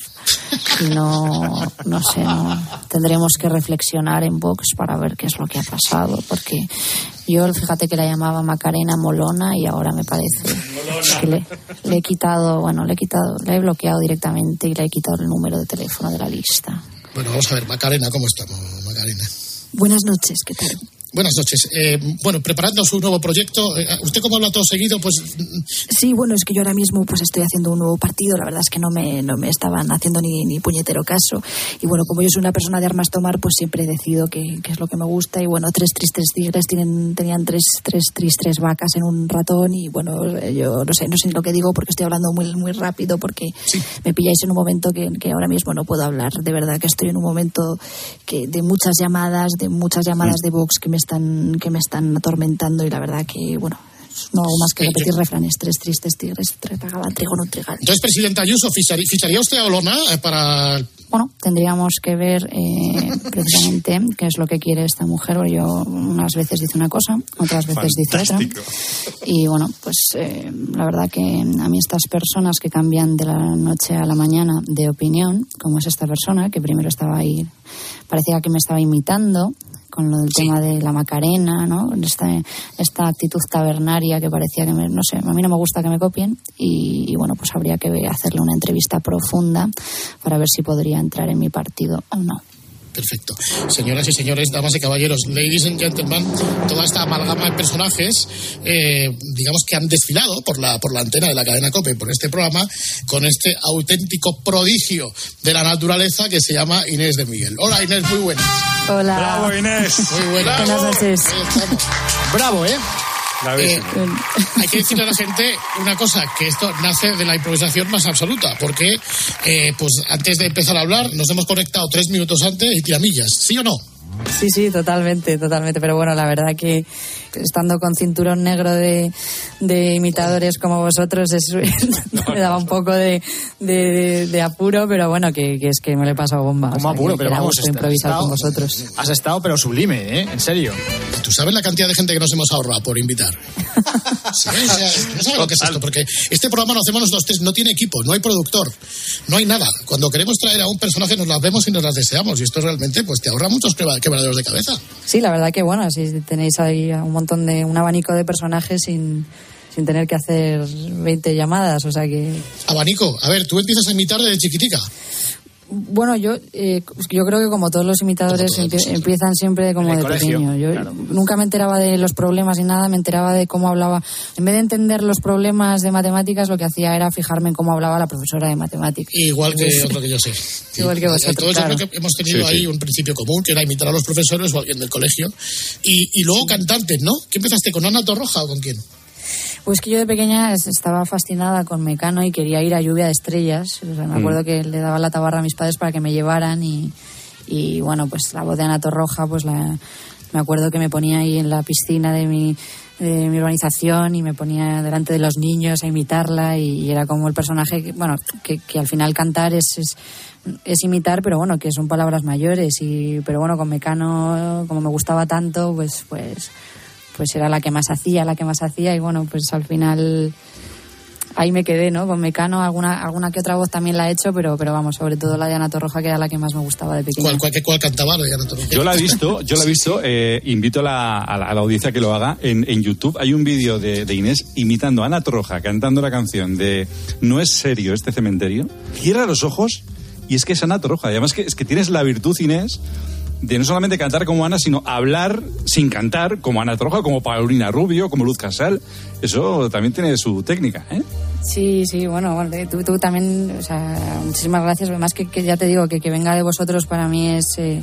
y no, no sé, no, tendremos que reflexionar en Vox para ver qué es lo que ha pasado, porque yo, fíjate que la llamaba Macarena Molona y ahora me parece que le, le he quitado, bueno, le he quitado, le he bloqueado directamente y le he quitado el número de teléfono de la lista. Bueno, vamos a ver, Macarena, ¿cómo estamos, Macarena? Buenas noches, ¿qué tal? Buenas noches. Eh, bueno, preparando su nuevo proyecto, eh, usted como habla todo seguido, pues... Sí, bueno, es que yo ahora mismo pues estoy haciendo un nuevo partido, la verdad es que no me, no me estaban haciendo ni, ni puñetero caso, y bueno, como yo soy una persona de armas tomar, pues siempre decido qué es lo que me gusta, y bueno, tres tristes tigres tienen, tenían tres, tres tristes vacas en un ratón, y bueno, yo no sé, no sé lo que digo porque estoy hablando muy, muy rápido, porque sí. Me pilláis en un momento que, que ahora mismo no puedo hablar, de verdad que estoy en un momento que de muchas llamadas, de muchas llamadas de Vox que me están que me están atormentando y la verdad que, bueno, no hago más que repetir refranes. Tres tristes tigres, tres tragaban trigo, no trigal. Entonces, presidenta Ayuso, ¿ficharía, ¿ficharía usted a Olona para...? Bueno, tendríamos que ver eh, precisamente qué es lo que quiere esta mujer. Yo unas veces dice una cosa, otras veces Fantástico. Dice otra. Y bueno, pues eh, la verdad que a mí estas personas que cambian de la noche a la mañana de opinión, como es esta persona, que primero estaba ahí, parecía que me estaba imitando, con lo del sí. tema de la Macarena, ¿no? Esta, esta actitud tabernaria que parecía que, me, no sé, a mí no me gusta que me copien y, y bueno, pues habría que hacerle una entrevista profunda para ver si podría entrar en mi partido o no. Perfecto. Señoras y señores, damas y caballeros, ladies and gentlemen, toda esta amalgama de personajes, eh, digamos que han desfilado por la, por la antena de la cadena COPE, por este programa, con este auténtico prodigio de la naturaleza que se llama Inés de Miguel. Hola, Inés, muy buenas. Hola. Bravo, Inés. Muy buenas. Buenas noches. Bravo, ¿eh? Eh, hay que decirle a la gente una cosa, que esto nace de la improvisación más absoluta, porque eh, pues antes de empezar a hablar nos hemos conectado tres minutos antes y tiramillas, ¿sí o no? Sí, sí, totalmente, totalmente, pero bueno, la verdad que estando con cinturón negro de, de imitadores como vosotros, es, me daba un poco de, de, de apuro, pero bueno, que, que es que me lo he pasado bomba. ¿Cómo o sea, apuro? que, Pero que vamos, a improvisar estado, con vosotros. Has estado, pero sublime, ¿eh? En serio. ¿Tú sabes la cantidad de gente que nos hemos ahorrado por invitar? Sí, o sea, no sabes lo que es esto, porque este programa lo hacemos nosotros tres, no tiene equipo, no hay productor, no hay nada. Cuando queremos traer a un personaje nos las vemos y nos las deseamos, y esto realmente pues te ahorra muchos quebraderos de cabeza. Sí, la verdad que bueno, si tenéis ahí un montón de, un abanico de personajes sin, sin tener que hacer veinte llamadas, o sea que... Abanico, a ver, tú empiezas a imitar desde chiquitica. Bueno, yo eh, yo creo que como todos los imitadores todos, empie- sí. empiezan siempre como de colegio, pequeño. Yo claro. nunca me enteraba de los problemas ni nada, me enteraba de cómo hablaba. En vez de entender los problemas de matemáticas, lo que hacía era fijarme en cómo hablaba la profesora de matemáticas. Igual que Entonces, otro que yo sé. Igual que vosotros, Todos claro. Yo creo que hemos tenido sí, ahí sí. un principio común, que era imitar a los profesores o a alguien del colegio. Y, y luego sí. cantantes, ¿no? ¿Qué empezaste, con Ana Torroja o con quién? Pues que yo de pequeña estaba fascinada con Mecano y quería ir a Lluvia de Estrellas. O sea, me acuerdo mm. que le daba la tabarra a mis padres para que me llevaran y, y bueno, pues la voz de Ana Torroja, pues la, me acuerdo que me ponía ahí en la piscina de mi, de mi urbanización y me ponía delante de los niños a imitarla y, y era como el personaje, que, bueno, que, que al final cantar es... es es imitar, pero bueno, que son palabras mayores y pero bueno, con Mecano, como me gustaba tanto, pues pues pues era la que más hacía, la que más hacía y bueno, pues al final ahí me quedé, ¿no? Con Mecano, alguna alguna que otra voz también la he hecho, pero pero vamos, sobre todo la de Ana Torroja, que era la que más me gustaba de pequeña. ¿Cuál, cuál, cuál cantaba de Ana Torroja? Yo la he visto, yo la he visto, eh, invito a la, a, la, a la audiencia que lo haga en, en YouTube. Hay un vídeo de, de Inés imitando a Ana Torroja, cantando la canción de No es serio este cementerio. Cierra los ojos y es que es Ana Torroja. Además que es que tienes la virtud, Inés, de no solamente cantar como Ana, sino hablar sin cantar, como Ana Torroja, como Paulina Rubio, como Luz Casal. Eso también tiene su técnica, ¿eh? Sí, sí, bueno, bueno tú, tú también, o sea, muchísimas gracias. Además que, que ya te digo, que, que venga de vosotros para mí es... Eh,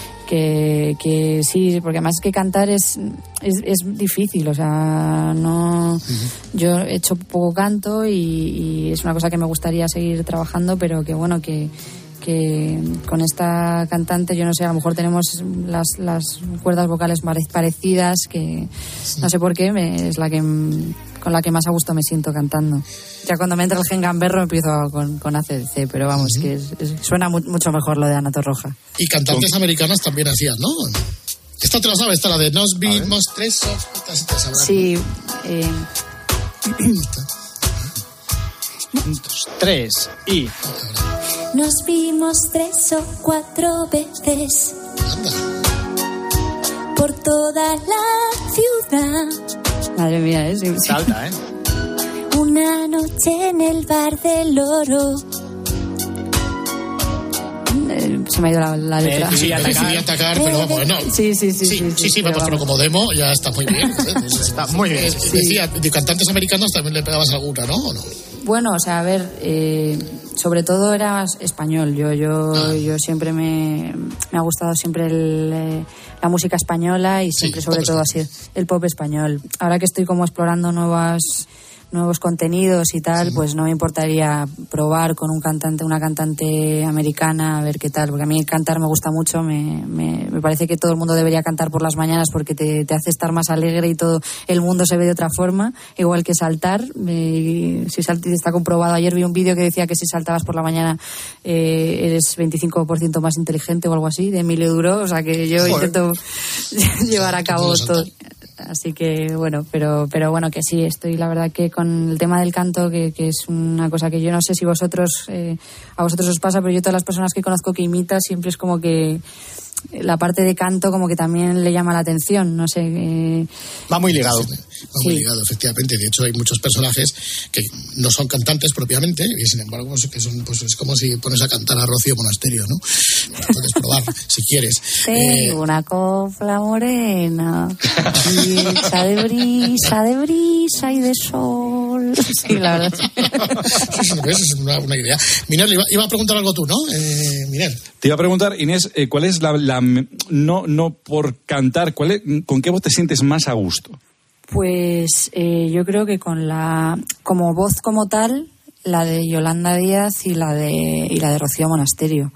que, que sí, porque además que cantar es, es, es difícil, o sea, no... Uh-huh. Yo he hecho poco canto y, y es una cosa que me gustaría seguir trabajando, pero que bueno, que... que con esta cantante, yo no sé, a lo mejor tenemos las, las cuerdas vocales parecidas, que sí. no sé por qué, me, es la que con la que más a gusto me siento cantando. Ya cuando me entra el gen gamberro empiezo con, con A C D C, pero vamos, uh-huh. que es, es, suena mu- mucho mejor lo de Ana Torroja. Y cantantes ¿Con? americanas también hacían, ¿no? Esta te la sabes, esta la de Nos vimos tres o... Sí, eh... tres y... Nos vimos tres o cuatro veces Anda. por toda la ciudad. Madre mía, ¿eh? Sí, Salta, ¿eh? Una noche en el bar del Oro. Se me ha ido la, la letra. Eh, sí, decidí atacar, pero vamos, no. Sí, sí, sí. Sí, sí, sí, sí, sí pero, pero como demo ya está muy bien. Está muy bien. Eh, sí. Decía, de cantantes americanos también le pegabas alguna, ¿no? ¿O no? Bueno, o sea, a ver, eh, sobre todo era español. Yo yo ah. yo siempre me, me ha gustado siempre el, eh, la música española y siempre, sí, sobre todo, español. Así, el pop español. Ahora que estoy como explorando nuevas... nuevos contenidos y tal, sí. pues no me importaría probar con un cantante, una cantante americana, a ver qué tal, porque a mí cantar me gusta mucho, me, me, me parece que todo el mundo debería cantar por las mañanas porque te, te hace estar más alegre y todo el mundo se ve de otra forma, igual que saltar, eh, si salt, está comprobado, ayer vi un vídeo que decía que si saltabas por la mañana eh, eres veinticinco por ciento más inteligente o algo así, de Emilio Duro, o sea que yo Joder. intento llevar a cabo todo. Así que bueno, pero pero bueno, que sí, estoy la verdad que con el tema del canto, que, que es una cosa que yo no sé si vosotros, eh, a vosotros os pasa, pero yo todas las personas que conozco que imitan siempre es como que la parte de canto como que también le llama la atención, no sé. Eh... Va muy ligado. Va muy sí. ligado, efectivamente. De hecho, hay muchos personajes que no son cantantes propiamente y sin embargo pues, que son, pues, es como si pones a cantar a Rocío Monasterio, ¿no? Puedes probar si quieres. Tengo eh... una cofla morena, brisa de brisa, de brisa y de sol. Sí, la verdad. Eso es una, una idea. Miner, iba, iba a preguntar algo tú, ¿no? Eh, Miner. Te iba a preguntar, Inés, eh, ¿cuál es la, la no no por cantar, ¿cuál es, con qué voz te sientes más a gusto? Pues eh, yo creo que con la como voz como tal, la de Yolanda Díaz y la de y la de Rocío Monasterio.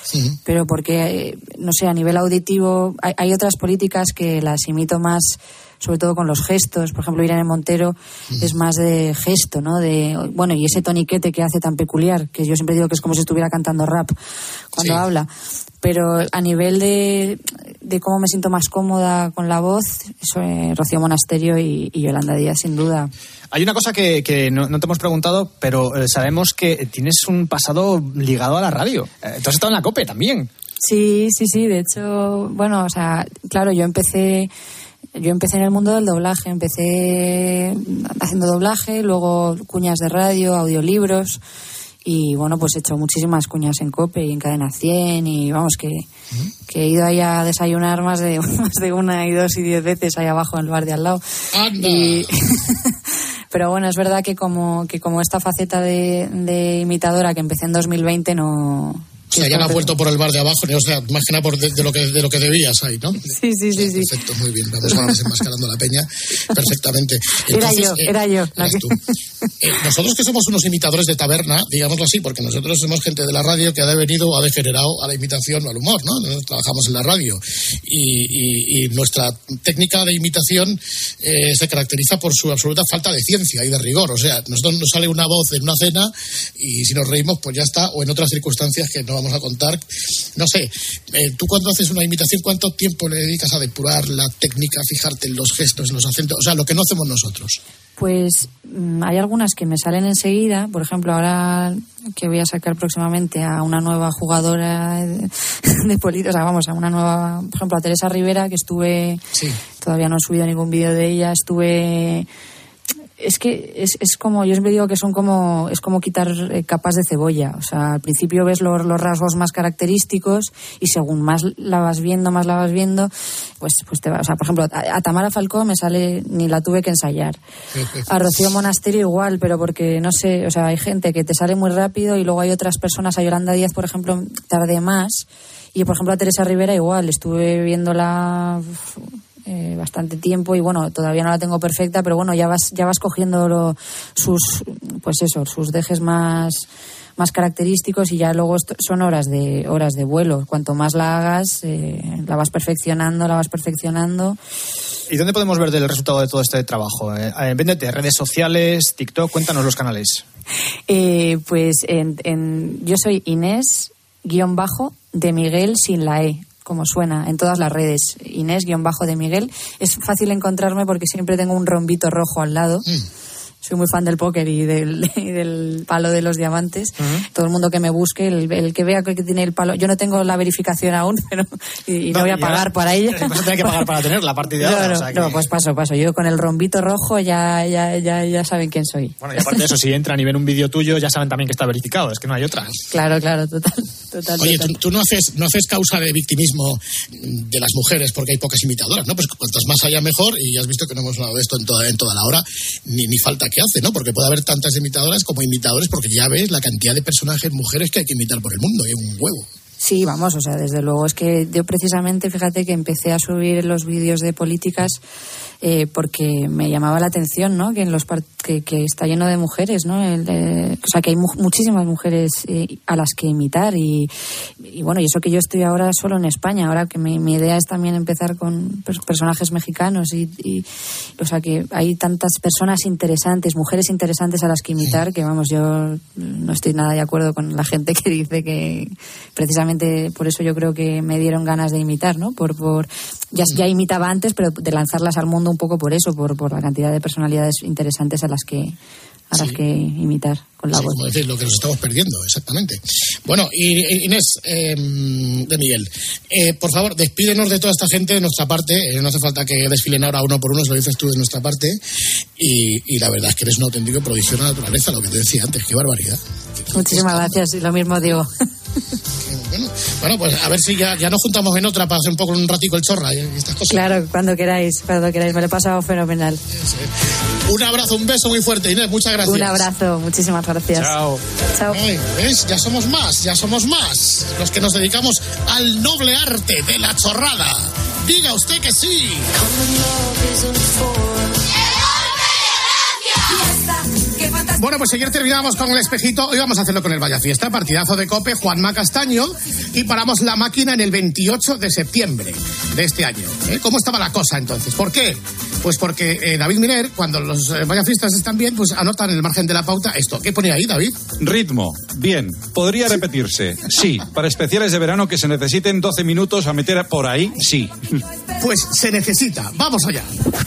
sí. Pero porque, no sé, a nivel auditivo hay, hay otras políticas que las imito más, sobre todo con los gestos. Por ejemplo, Irene Montero mm. es más de gesto, ¿no? De, bueno, y ese toniquete que hace tan peculiar, que yo siempre digo que es como si estuviera cantando rap cuando sí. habla. Pero a nivel de, de cómo me siento más cómoda con la voz, eso, eh, Rocío Monasterio y, y Yolanda Díaz, sin duda. Hay una cosa que, que no, no te hemos preguntado, pero eh, sabemos que tienes un pasado ligado a la radio. Eh, tú has estado en la COPE también. Sí, sí, sí. De hecho, bueno, o sea, claro, yo empecé... Yo empecé en el mundo del doblaje, empecé haciendo doblaje, luego cuñas de radio, audiolibros y bueno, pues he hecho muchísimas cuñas en COPE y en Cadena cien y vamos, que, uh-huh. que he ido ahí a desayunar más de, más de una y dos y diez veces ahí abajo en el bar de al lado. ¡Anda! Y... Pero bueno, es verdad que como, que como esta faceta de, de imitadora que empecé en dos mil veinte no... O sea, ya no has vuelto por el bar de abajo, o sea, más que nada por de, de, lo que, de lo que debías ahí, ¿no? Sí, sí, sí. sí. Perfecto, muy bien. Vamos ahora desenmascarando la peña perfectamente. Entonces, era yo, eh, era yo. Eras tú. Eh, nosotros que somos unos imitadores de taberna, digámoslo así, porque nosotros somos gente de la radio que ha devenido o ha degenerado a la imitación o al humor, ¿no? Nosotros trabajamos en la radio y, y, y nuestra técnica de imitación eh, se caracteriza por su absoluta falta de ciencia y de rigor. O sea, nosotros nos sale una voz en una cena y si nos reímos, pues ya está, o en otras circunstancias que no vamos a contar. No sé, eh, tú cuando haces una imitación, ¿cuánto tiempo le dedicas a depurar la técnica, a fijarte en los gestos, en los acentos? O sea, lo que no hacemos nosotros. Pues mmm, hay algunas que me salen enseguida. Por ejemplo, ahora que voy a sacar próximamente a una nueva jugadora de, de política, o sea, vamos, a una nueva, por ejemplo, a Teresa Rivera, que estuve, sí. todavía no he subido ningún vídeo de ella, estuve... Es que es, es como, yo siempre digo que son como, es como quitar eh, capas de cebolla. O sea, al principio ves los, los rasgos más característicos y según más la vas viendo, más la vas viendo, pues, pues te va. O sea, por ejemplo, a, a Tamara Falcó me sale, ni la tuve que ensayar. A Rocío Monasterio igual, pero porque, no sé, o sea, hay gente que te sale muy rápido y luego hay otras personas, a Yolanda Díaz, por ejemplo, tardé más. Y, por ejemplo, a Teresa Rivera igual, estuve viéndola... Eh, bastante tiempo y bueno, todavía no la tengo perfecta, pero bueno, ya vas ya vas cogiendo lo, sus pues eso, sus dejes más más característicos y ya luego son horas de horas de vuelo. Cuanto más la hagas, eh, la vas perfeccionando, la vas perfeccionando. ¿Y dónde podemos ver el resultado de todo este trabajo? Eh, véndete, redes sociales, TikTok, cuéntanos los canales. Eh, pues en, en yo soy Inés guión bajo de Miguel sin la E, como suena, en todas las redes. Inés-de Miguel. Es fácil encontrarme porque siempre tengo un rombito rojo al lado. Mm. Soy muy fan del póker y del, y del palo de los diamantes. Uh-huh. Todo el mundo que me busque, el, el que vea que tiene el palo... Yo no tengo la verificación aún, pero y, y no, no voy a pagar para ella. Vas a tener que pagar para tenerla a partir de ahora. No, no, o sea que... no, pues paso, paso. Yo con el rombito rojo ya, ya, ya, ya saben quién soy. Bueno, y aparte de eso, si entran y ven un vídeo tuyo, ya saben también que está verificado. Es que no hay otra. Claro, claro, total. total Oye, total. Tú, tú no haces no haces causa de victimismo de las mujeres porque hay pocas imitadoras, ¿no? Pues cuantas más haya mejor, y ya has visto que no hemos hablado de esto en toda, en toda la hora, ni, ni falta que hace, ¿no? Porque puede haber tantas imitadoras como imitadores, porque ya ves la cantidad de personajes mujeres que hay que imitar por el mundo, hay un huevo. Sí, vamos, o sea, desde luego es que yo precisamente, fíjate que empecé a subir los vídeos de políticas eh, porque me llamaba la atención, ¿no? Que en los part- que, que está lleno de mujeres, ¿no? El, eh, o sea, que hay mu- muchísimas mujeres eh, a las que imitar y, y bueno, y eso que yo estoy ahora solo en España, ahora que mi, mi idea es también empezar con per- personajes mexicanos y, y, o sea, que hay tantas personas interesantes, mujeres interesantes a las que imitar, que vamos, yo no estoy nada de acuerdo con la gente que dice que precisamente por eso yo creo que me dieron ganas de imitar, ¿no? Por, por ya, ya imitaba antes, pero de lanzarlas al mundo un poco por eso, por, por la cantidad de personalidades interesantes a las que a las sí. que imitar con la sí, voz. Como decir, lo que nos estamos perdiendo, exactamente. Bueno, y, Inés eh, de Miguel, eh, por favor, despídenos de toda esta gente de nuestra parte. Eh, no hace falta que desfilen ahora uno por uno, se lo dices tú de nuestra parte. Y, y la verdad es que eres un auténtico prodigio de la naturaleza, lo que te decía antes, qué barbaridad. Muchísimas gracias, y lo mismo digo. Bueno, bueno, pues a ver si ya, ya nos juntamos en otra para hacer un poco un ratico el chorra y estas cosas. Claro, cuando queráis, cuando queráis, me lo he pasado fenomenal. Sí. Un abrazo, un beso muy fuerte, Inés, muchas gracias. Un abrazo, muchísimas gracias. Chao. Chao. Ay, ¿ves? Ya somos más, ya somos más, los que nos dedicamos al noble arte de la chorrada. Diga usted que sí. Bueno, pues ayer terminábamos con el espejito, hoy vamos a hacerlo con el Vaya Fiesta, partidazo de COPE, Juanma Castaño, y paramos la máquina en el veintiocho de septiembre de este año. ¿Eh? ¿Cómo estaba la cosa entonces? ¿Por qué? Pues porque eh, David Miner, cuando los eh, Vaya Fiestas están bien, pues anotan en el margen de la pauta esto. ¿Qué pone ahí, David? Ritmo, bien. ¿Podría repetirse? Sí. Para especiales de verano que se necesiten doce minutos a meter por ahí, sí. Pues se necesita. Vamos allá.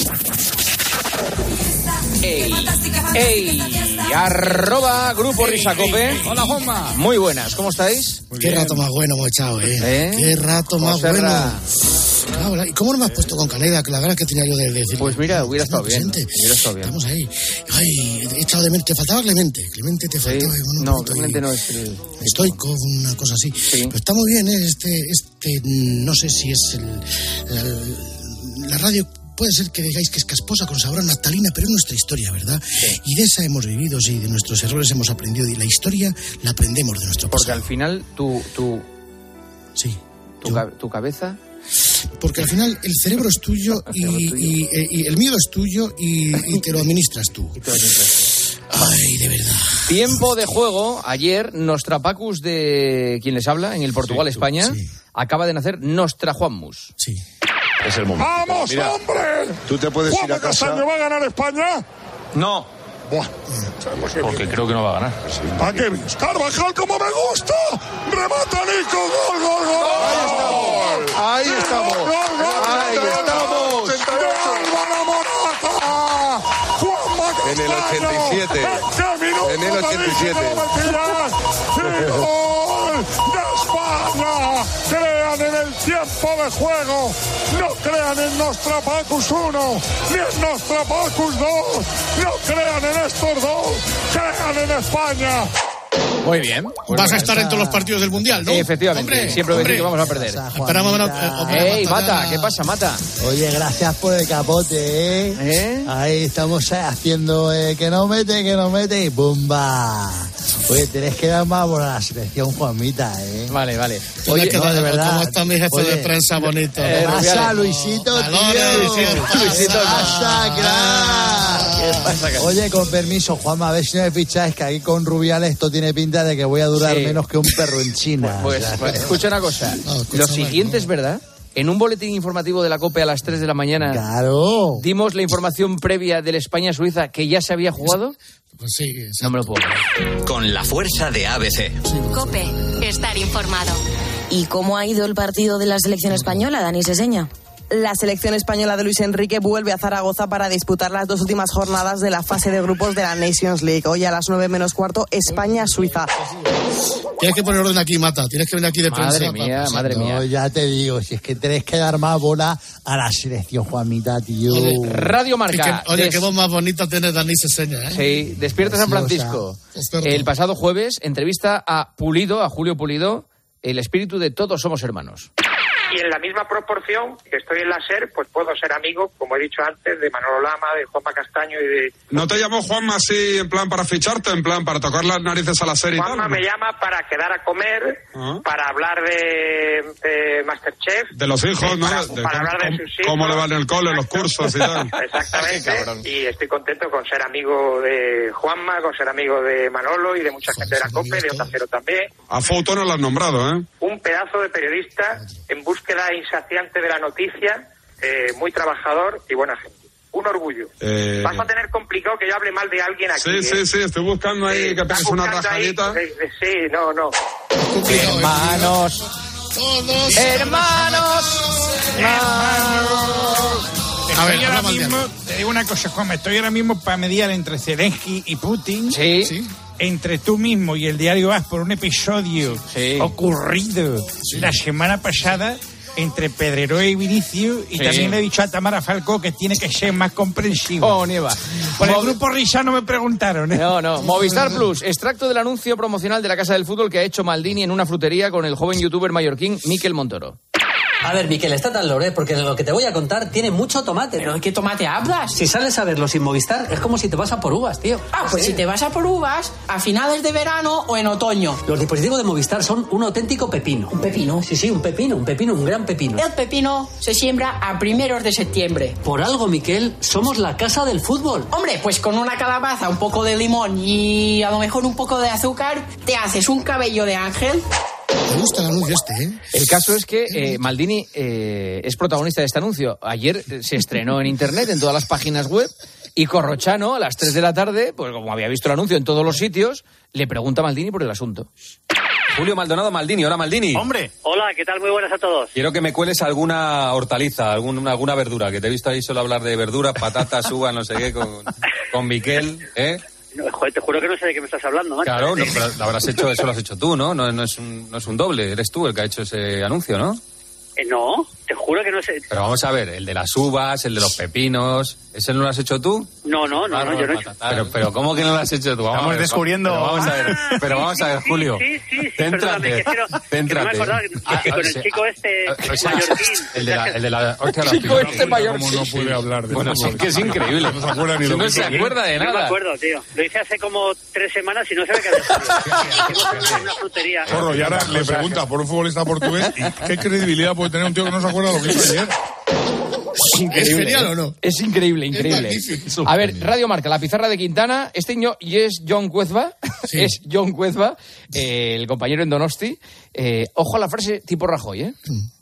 ¡Ey! ¡Ey! Arroba Grupo Risa Cope. Hola, Juanma. Muy buenas, ¿cómo estáis? Muy Qué bien. Rato más bueno hemos echado, ¿eh? ¿Eh? Qué rato más bueno. Claro, ¿y cómo no me has puesto con Caneda? Que la verdad que tenía yo de decir. Pues mira, hubiera estado bien. Hubiera estado bien. Estamos ahí. Ay, he echado de mente. Te faltaba Clemente. Clemente te faltaba. Sí. Bueno, no, Clemente no es. El... Estoico, una cosa así. Sí. Pero está muy bien, ¿eh? Este, este, no sé si es el, la, la radio. Puede ser que digáis que es casposa con sabor a naftalina, pero es nuestra historia, ¿verdad? Sí. Y de esa hemos vivido, sí, de nuestros errores hemos aprendido. Y la historia la aprendemos de nuestro pasado. Porque al final, tu... tu sí. Tu, ca- tu cabeza... Porque al final el cerebro es tuyo, y, cerebro tuyo. Y, y, y el miedo es tuyo y, y te lo administras tú. Y te lo administras. Ay, de verdad. Tiempo de juego. Ayer, Nostrapacus de quien les habla, en el Portugal-España, sí, sí. acaba de nacer Nostra Juanmus. Sí. Es el momento. ¡Vamos, Mira, hombre! ¿Tú te puedes ir a casa? ¿Castaño va a ganar España? No. Buah. Porque creo que no va a ganar. ¿A qué vienes? ¡Carvajal, como me gusta! ¡Remata Nico! ¡Gol, gol, gol! Ahí estamos. Ahí estamos. ¡Gol, gol, gol! Ahí estamos. ¡Álvaro Morata! ¡Juanma Castaño! En el ochenta y siete. ¿En qué minuto En el ochenta y siete. ¡Y gol de España! Crean en el tiempo de juego. No crean en Nostrapacus uno, ni en Nostrapacus dos. No crean en estos dos. Crean en España. Muy bien. Pues vas a estar esa... en todos los partidos del Mundial, ¿no? Efectivamente. Hombre, siempre voy a decir que vamos a perder. Esperamos. ¡Ey, Mata! ¿Qué pasa, Mata? Oye, gracias por el capote, ¿eh? ¿Eh? Ahí estamos haciendo eh, que no mete, que no mete y ¡bumba! Oye, tenés que dar más por la selección, Juanmita, ¿eh? Vale, vale. Oye, no, de verdad. ¿Cómo está mi jefe Oye, de prensa bonito? ¿Qué pasa, Luisito, tío? Luisito, Luisito. ¿Qué pasa, crack? ¿Qué pasa, crack? Oye, con permiso, Juanma, a ver si no me ficháis, que aquí con Rubiales esto tiene pinta de que voy a durar sí. menos que un perro en China. Pues, o sea, pues escucha una cosa. No, escucha Lo siguiente no. es verdad. En un boletín informativo de la COPE a las tres de la mañana, claro. dimos la información previa del España-Suiza que ya se había jugado. Pues sí, sí. No me lo puedo creer. Con la fuerza de A B C. Sí. COPE, estar informado. ¿Y cómo ha ido el partido de la selección española, Dani Seseña? La selección española de Luis Enrique vuelve a Zaragoza para disputar las dos últimas jornadas de la fase de grupos de la Nations League. Hoy a las nueve menos cuarto, España-Suiza. Tienes que poner orden aquí, Mata. Tienes que venir aquí de prensa. Madre mía, para... madre mía. No, ya te digo, si es que tenés que dar más bola a la selección, Juanmita, tío. Oye, Radio Marca. Que, oye, des... qué voz más bonita tiene Dani Seseña, ¿eh? Sí, Despierta San Francisco. El pasado jueves, entrevista a Pulido, a Julio Pulido, el espíritu de todos somos hermanos. Y en la misma proporción que estoy en la SER, pues puedo ser amigo, como he dicho antes, de Manolo Lama, de Juanma Castaño y de... ¿No te llamó Juanma así en plan para ficharte, en plan para tocar las narices a la SER y tal? Juanma me llama para quedar a comer, ¿Ah? para hablar de, de Masterchef. De los hijos, ¿no? Para, de para cómo, hablar de sus hijos. Cómo le van en el cole, los cursos y tal. Exactamente. Y estoy contento con ser amigo de Juanma, con ser amigo de Manolo y de mucha gente de la COPE, de Onda Cero también. A Fouto no lo has nombrado, ¿eh? Un pedazo de periodista en búsqueda insaciable de la noticia, eh, muy trabajador y buena gente. Un orgullo. Eh... Vas a tener complicado que yo hable mal de alguien aquí. Sí, ¿eh? sí, sí, estoy buscando ahí eh, que pegues una tajadita. Ahí, sí, no, no. Hermanos. Todos. Hermanos. Hermanos. A ver, ahora mismo, te digo una cosa, Juan, estoy ahora mismo para mediar entre Zelensky y Putin. Sí. ¿Sí? Entre tú mismo y el diario A S por un episodio sí. ocurrido sí. la semana pasada entre Pedreró y Vinicius, y sí. también le he dicho a Tamara Falcó que tiene que ser más comprensivo. Oh, Nieva. Por Mo- el grupo Risa no me preguntaron, ¿eh? No, no. Movistar Plus, extracto del anuncio promocional de la Casa del Fútbol que ha hecho Maldini en una frutería con el joven youtuber mallorquín Miquel Montoro. A ver, Miquel, está tan lore, porque lo que te voy a contar tiene mucho tomate. ¿Pero de qué tomate hablas? Si sales a verlo sin Movistar, es como si te vas a por uvas, tío. Ah, pues Sí. si te vas a por uvas, a finales de verano o en otoño. Los dispositivos de Movistar son un auténtico pepino. ¿Un pepino? Sí, sí, un pepino, un pepino, un gran pepino. El pepino se siembra a primeros de septiembre. Por algo, Miquel, somos la casa del fútbol. Hombre, pues con una calabaza, un poco de limón y a lo mejor un poco de azúcar, te haces un cabello de ángel. Me gusta el anuncio este, ¿eh? El caso es que eh, Maldini eh, es protagonista de este anuncio. Ayer eh, se estrenó en internet, en todas las páginas web, y Corrochano, a las tres de la tarde, pues como había visto el anuncio en todos los sitios, le pregunta a Maldini por el asunto. Julio Maldonado Maldini, hola Maldini. Hombre. Hola, ¿qué tal? Muy buenas a todos. Quiero que me cueles alguna hortaliza, algún, alguna verdura, que te he visto ahí solo hablar de verduras, patatas, uvas, no sé qué, con, con Miquel, ¿eh? No, joder, te juro que no sé de qué me estás hablando, macho. Claro, no, pero lo habrás hecho, eso lo has hecho tú, ¿no? No, no, es un, no es un doble, eres tú el que ha hecho ese anuncio, ¿no? Eh, no, te juro que no sé. Pero vamos a ver, el de las uvas, el de los pepinos, ¿ese no lo has hecho tú? No, no, no, no, yo no he hecho. Pero, pero ¿cómo que no lo has hecho tú? Vamos Estamos a ver, descubriendo- Ah, Pero vamos a ver, pero vamos a ver, Julio. Sí, sí, sí, Céntrate, perdóname, que es que no, que no me céntrate. acordaba que, Ah, que con o el sea, chico este o sea, mallorquín. El de la, el de la hostia, la Chico este mallorquín. mallorquín. ¿Cómo no puede hablar de Bueno, sí, que es increíble. No se acuerda ni Sí, de No se sí, acuerda de No me nada. acuerdo, tío. Lo hice hace como tres semanas y no se me quedó. Hicimos en una frutería. Corro, y ahora le pregunta por un futbolista portugués y qué credibilidad puede tener un tío que no se acuerda lo que hizo ayer. Increíble, ¿Es genial ¿eh? o no? Es increíble, increíble. magnífico. A ver, Radio Marca, la pizarra de Quintana. Este niño y es John Cuezba. Es John Cuezba, eh, el compañero en Donosti. Eh, ojo a la frase tipo Rajoy, ¿eh?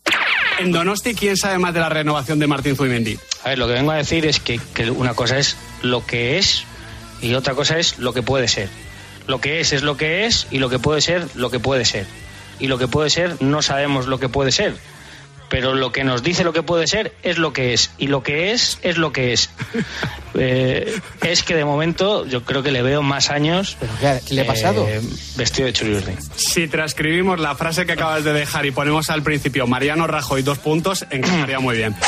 En Donosti, ¿quién sabe más de la renovación de Martín Zubimendi? A ver, lo que vengo a decir es que, que una cosa es lo que es y otra cosa es lo que puede ser. Lo que es es lo que es y lo que puede ser lo que puede ser. Y lo que puede ser no sabemos lo que puede ser. Pero lo que nos dice lo que puede ser es lo que es. Y lo que es es lo que es. Eh, es que de momento yo creo que le veo más años. ¿Pero qué, qué le ha pasado? eh, vestido de churiurdi. Si transcribimos la frase que acabas de dejar y ponemos al principio Mariano Rajoy dos puntos, encajaría muy bien.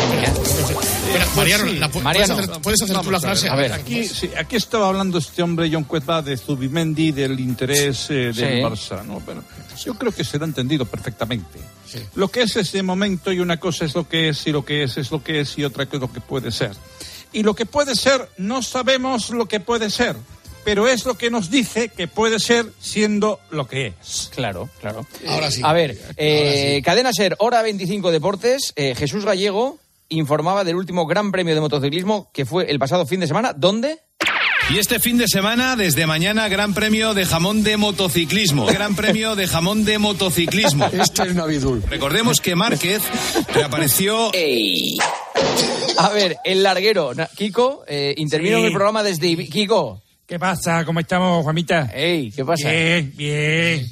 Espera, Mariano, la pu- Mariano. ¿puedes hacer, puedes hacer tú la frase? A ver, aquí, sí, aquí estaba hablando este hombre, John Cuezba, de Zubimendi, del interés eh, del Sí. Barça, ¿no? Pero yo creo que se lo ha entendido perfectamente. Lo que es ese momento y una cosa es lo que es y lo que es es lo que es y otra cosa es lo que puede ser. Y lo que puede ser, no sabemos lo que puede ser, pero es lo que nos dice que puede ser siendo lo que es. Claro, claro. Ahora sí. A ver, eh, Cadena Ser, hora veinticinco Deportes. eh, Jesús Gallego informaba del último Gran Premio de Motociclismo que fue el pasado fin de semana. ¿Dónde? Y este fin de semana, desde mañana, Gran Premio de Jamón de Motociclismo. Gran Premio de Jamón de Motociclismo. Este es Navidul. Recordemos que Márquez reapareció... A ver, el larguero, Na- Kiko, eh, intervino Sí. en el programa desde... Ibi- Kiko. ¿Qué pasa? ¿Cómo estamos, Juanita? Ey, ¿qué pasa? Bien, bien.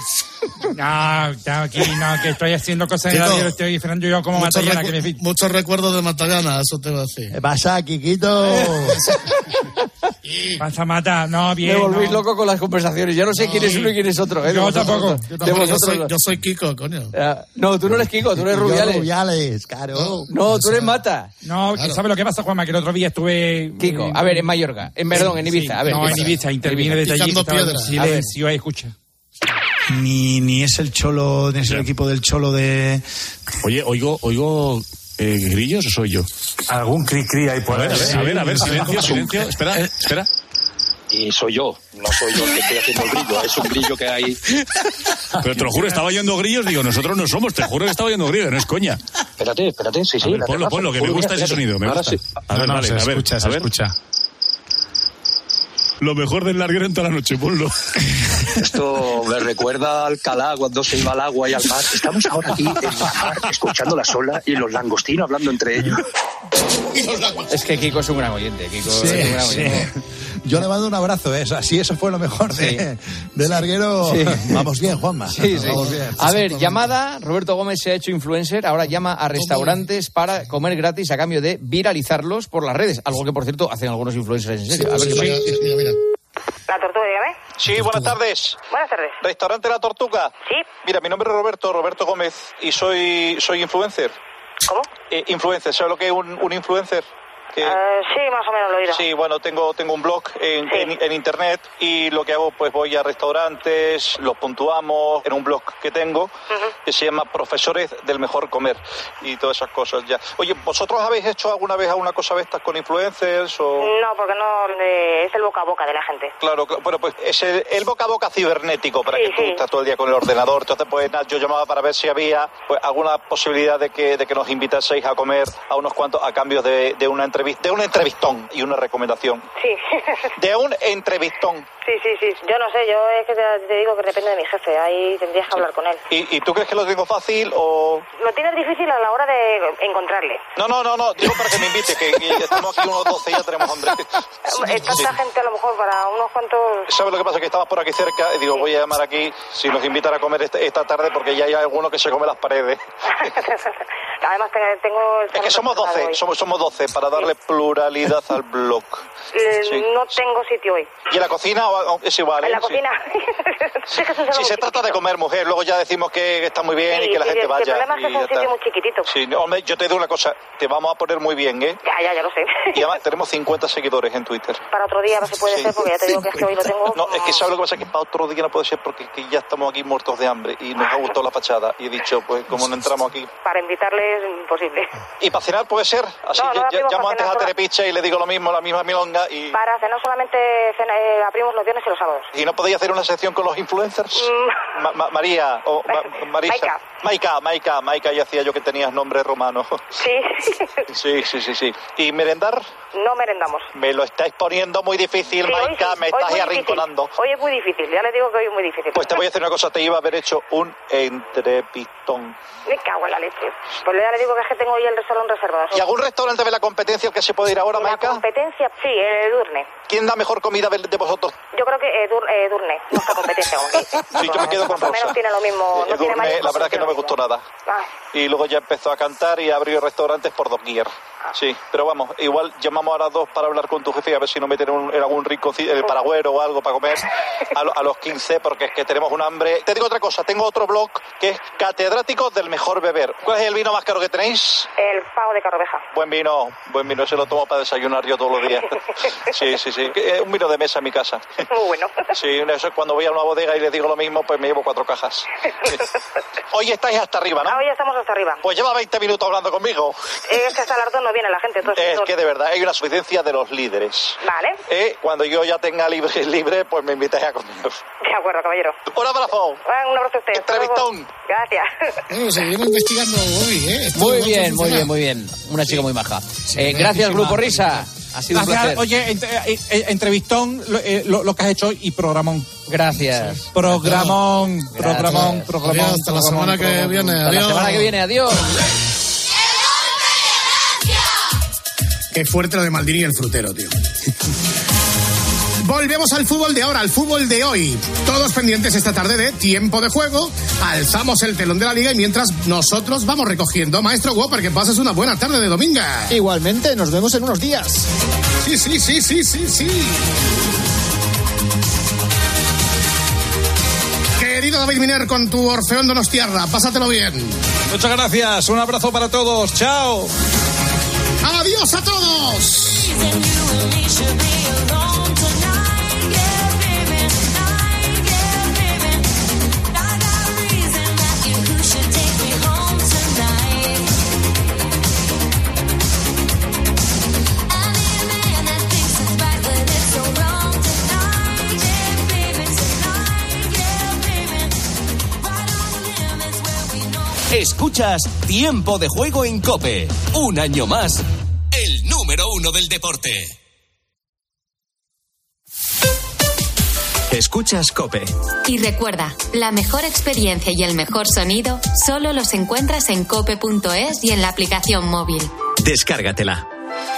No, está aquí, no, que estoy haciendo cosas en Kiko, la vida, estoy esperando yo como muchos, Matallana, recu- que me fi- muchos recuerdos de Matallana, eso te va a decir. ¿Qué pasa, Kikito? Pasa, Mata, no, bien. Me volvéis no. loco con las conversaciones. Ya no sé quién es uno y quién es otro. ¿eh? De Yo vosotros tampoco. dos. Yo, De tampoco, yo, vosotros soy, dos. yo soy Kiko, coño. Ah, no, tú no eres Kiko, tú eres Rubiales. Yo Rubiales, claro. No, tú eres Mata. No, Claro. ¿sabes lo que pasa, Juanma? Que el otro día estuve... Kiko, eh, a ver, en Mallorca. En, perdón, en Ibiza. A ver, no, ¿qué en pasa? Ibiza, intervine desde allí. Picando que estaba en piedra. silencio, ahí, escucha. Ni, ni es el Cholo, ni es el equipo del Cholo de... Oye, oigo, oigo eh, grillos o soy yo. Algún cri-cri ahí por A ver, a ver, a ver, a ver, silencio, silencio. Espera, Eh, espera. Y soy yo, no soy yo el que estoy haciendo el grillo, es un grillo que hay. Pero te lo juro, estaba oyendo grillos, digo, nosotros no somos, te juro que estaba oyendo grillos, no es coña. Espérate, espérate, sí, sí. A ver, espérate, ponlo, Rafa. ponlo, que me Mira, gusta ese espérate. sonido, me Ahora gusta. sí. A ver, No, no, vale, se a ver, escucha, a se ver. escucha. Lo mejor del larguero en toda la noche, ponlo. Esto me recuerda a Alcalá cuando se iba al agua y al mar. Estamos ahora aquí en la mar, escuchando la sola y los langostinos hablando entre ellos. Es que Kiko es un gran oyente. Kiko Sí, es un gran sí. oyente. Yo le mando un abrazo, ¿eh? Así eso fue lo mejor de, de larguero. Sí. Vamos bien, Juanma. Sí, sí. Vamos bien. A ver, llamada, Roberto Gómez se ha hecho influencer, ahora llama a restaurantes para comer gratis a cambio de viralizarlos por las redes, algo que por cierto hacen algunos influencers en serio. A ver Sí, qué mira, pasa. mira, mira. La tortuga, dígame. Sí, buenas tardes. Buenas tardes. Restaurante La Tortuga. Sí. Mira, mi nombre es Roberto, Roberto Gómez, y soy soy influencer. ¿Cómo? Eh, influencer, ¿sabes lo que es un, un influencer? Eh, Uh, sí, más o menos lo he oído. Sí, bueno, tengo tengo un blog en, Sí. en, en internet y lo que hago, pues voy a restaurantes, los puntuamos en un blog que tengo Uh-huh. que se llama Profesores del Mejor Comer y todas esas cosas ya. Oye, ¿vosotros habéis hecho alguna vez alguna cosa de estas con influencers o...? No, porque no eh, es el boca a boca de la gente. Claro, claro, bueno, pues es el, el boca a boca cibernético, para Sí, que tú sí. estás todo el día con el ordenador. Entonces, pues nada, yo llamaba para ver si había pues alguna posibilidad de que, de que nos invitaseis a comer a unos cuantos a cambio de, de una entrevista, de un entrevistón y una recomendación. Sí. De un entrevistón. Sí, sí, sí. Yo no sé, yo es que te, te digo que depende de mi jefe. Ahí tendrías que hablar con él. ¿Y, ¿Y tú crees que lo tengo fácil o...? Lo tienes difícil a la hora de encontrarle. No, no, no, no, digo para que me invite, que, que ya estamos aquí unos doce y ya tenemos hambre. Eh, Tanta gente a lo mejor para unos cuantos... ¿Sabes lo que pasa? Que estamos por aquí cerca y digo, voy a llamar aquí si nos invitan a comer este- esta tarde porque ya hay alguno que se come las paredes. Además te- tengo... el Es que somos salón doce, hoy. somos, somos doce para darle pluralidad al blog. Eh, Sí. No tengo sitio hoy. ¿Y en la cocina o- o- es igual? En ¿eh? la Sí. cocina. Sí, que eso es Si algo se trata de comer, mujer, luego ya decimos que está muy bien Sí, y que la sí, gente el- vaya. El problema es que y es ya un sitio está. muy chiquitito. Sí, no, hombre, yo te digo una cosa, te vamos a poner muy bien, ¿eh? Ya, ya, ya lo sé. Y además tenemos cincuenta seguidores en Twitter. Para otro día no se puede Sí. ser porque ya te digo que es que hoy lo tengo... No, es que sabes lo que pasa, que para otro día no puede ser porque es que ya estamos aquí muertos de hambre y nos ha gustado la fachada. Y he dicho, pues como no entramos aquí. Para invitarle es imposible. Y para cenar puede ser, así No, no yo- la yo abrimos llamo para antes a cenar sola. Telepizza y le digo lo mismo, la misma milonga y... Para cenar solamente cena, eh, abrimos los viernes y los sábados. ¿Y no podéis hacer una sección con los influencers? Mm. Ma- Ma- María, o Ma- Marisa. Maika. Maika, Maika, Maika, ya hacía yo que tenías nombre romano. Sí. Sí, sí, sí, sí. ¿Y merendar? No merendamos. Me lo estáis poniendo muy difícil, Sí, hoy Maika, sí, me hoy estás muy ahí arrinconando. difícil. Hoy es muy difícil, ya les digo que hoy es muy difícil. Pues te voy a decir una cosa, te iba a haber hecho un entrepistón. Me cago en la leche. Pues ya le digo que es que tengo hoy el salón reservado. ¿Y algún restaurante de la competencia al que se puede ir ahora, La Maika? competencia, sí, el Edurne. ¿Quién da mejor comida de, de vosotros? Yo creo que Edur- Edurne, nuestra competencia, como que dice. Sí, yo me quedo con Más o menos Rosa. tiene lo mismo, no Eh, tiene Edurne, mariscos, la verdad pero es que no tiene me lo gustó nada. mismo. Ah, Y luego ya empezó a cantar y abrió restaurantes por doquier. Sí, pero vamos, igual llamamos a las dos para hablar con tu jefe y a ver si nos meten un- en algún rico el paragüero o algo para comer a, lo- a los quince, porque es que tenemos un hambre. Te digo otra cosa, tengo otro blog que es Catedráticos del Mejor Beber. ¿Cuál es el vino más caro que tenéis? el pavo de Carroveja. Buen vino, buen vino, se lo tomo para desayunar yo todos los días. Sí, sí, sí, que, eh, un vino de mesa en mi casa. Muy bueno. Sí, eso es cuando voy a una bodega y les digo lo mismo, pues me llevo cuatro cajas. Sí. Hoy estáis hasta arriba, ¿no? Ah, hoy ya estamos hasta arriba. Pues lleva veinte minutos hablando conmigo. Es que hasta las dos no viene la gente. Entonces, Es que de verdad hay una suficiencia de los líderes. Vale. Eh, cuando yo ya tenga libre, libre pues me invitáis a comer. De acuerdo, caballero. Un abrazo. Ah, un abrazo a usted. Hasta luego. Entrevistón. Gracias. Bueno, seguiremos investigando hoy, ¿eh? Esto Muy no bien, muy funciona. bien, muy bien. Una chica muy maja. Eh, buenísima. gracias, Grupo Risa. Ha sido un Gracias. placer. Oye, ent- eh, eh, entrevistón, lo, eh, lo- lo que has hecho y programón. Gracias. Programón, Gracias. programón, programón. Adiós, hasta la programón, semana que programón. viene. Hasta la Adiós. semana que viene. Adiós. Qué fuerte lo de Maldini y el frutero, tío. Volvemos al fútbol de ahora, al fútbol de hoy. Todos pendientes esta tarde de tiempo de juego. Alzamos el telón de la liga y mientras nosotros vamos recogiendo. Maestro Whopper, que pases una buena tarde de dominga. Igualmente, nos vemos en unos días. Sí, sí, sí, sí, sí, sí. Querido David Miner, con tu Orfeón Donostiarra, pásatelo bien. Muchas gracias, un abrazo para todos, chao. ¡Adiós a todos! Escuchas Tiempo de Juego en COPE. Un año más, el número uno del deporte. Escuchas COPE. Y recuerda, la mejor experiencia y el mejor sonido solo los encuentras en cope punto es y en la aplicación móvil. Descárgatela.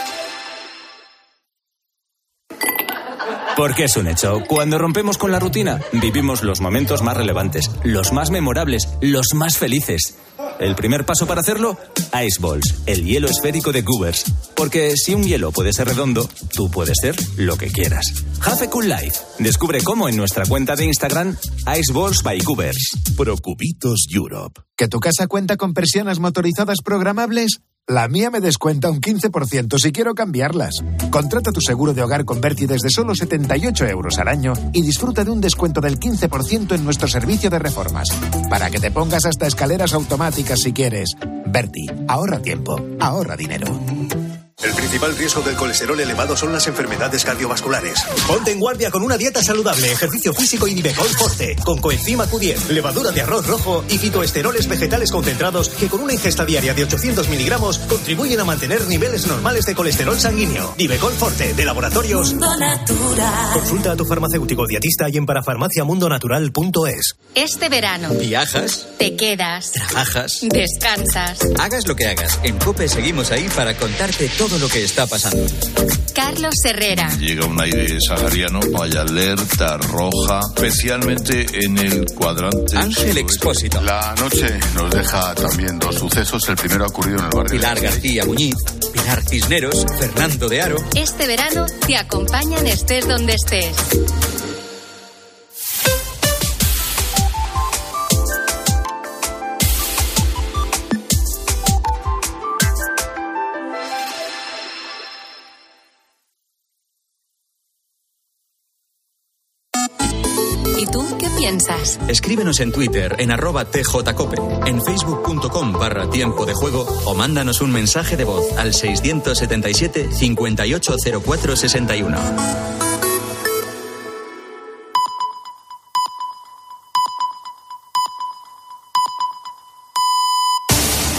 Porque es un hecho, cuando rompemos con la rutina, vivimos los momentos más relevantes, los más memorables, los más felices. El primer paso para hacerlo, Ice Balls, el hielo esférico de Goobers. Porque si un hielo puede ser redondo, tú puedes ser lo que quieras. Have a cool life. Descubre cómo en nuestra cuenta de Instagram, Ice Balls by Goobers. Procubitos Europe. ¿Que tu casa cuenta con persianas motorizadas programables? La mía me descuenta un quince por ciento si quiero cambiarlas. Contrata tu seguro de hogar con Berti desde solo setenta y ocho euros al año y disfruta de un descuento del quince por ciento en nuestro servicio de reformas. Para que te pongas hasta escaleras automáticas si quieres. Berti, ahorra tiempo, ahorra dinero. El principal riesgo del colesterol elevado son las enfermedades cardiovasculares. Ponte en guardia con una dieta saludable, ejercicio físico y Nivecol Forte, con coenzima Q diez, levadura de arroz rojo y fitoesteroles vegetales concentrados que con una ingesta diaria de ochocientos miligramos contribuyen a mantener niveles normales de colesterol sanguíneo. Nivecol Forte, de Laboratorios Mundo Natural. Consulta a tu farmacéutico dietista y en parafarmacia mundo natural punto es. Este verano. ¿Viajas? Te quedas. ¿Trabajas? Descansas. Hagas lo que hagas, en COPE seguimos ahí para contarte todo lo que está pasando. Carlos Herrera. Llega un aire sahariano, hay alerta roja, especialmente en el cuadrante. Ángel Expósito. La noche nos deja también dos sucesos. El primero ha ocurrido en el barrio. Pilar García Muñiz, Pilar Cisneros, Fernando de Aro. Este verano te acompañan estés donde estés. ¿Y tú qué piensas? Escríbenos en Twitter en arroba tjcope, en facebook.com barra tiempo de juego o mándanos un mensaje de voz al seiscientos setenta y siete cincuenta y ocho cero cuatro sesenta y uno.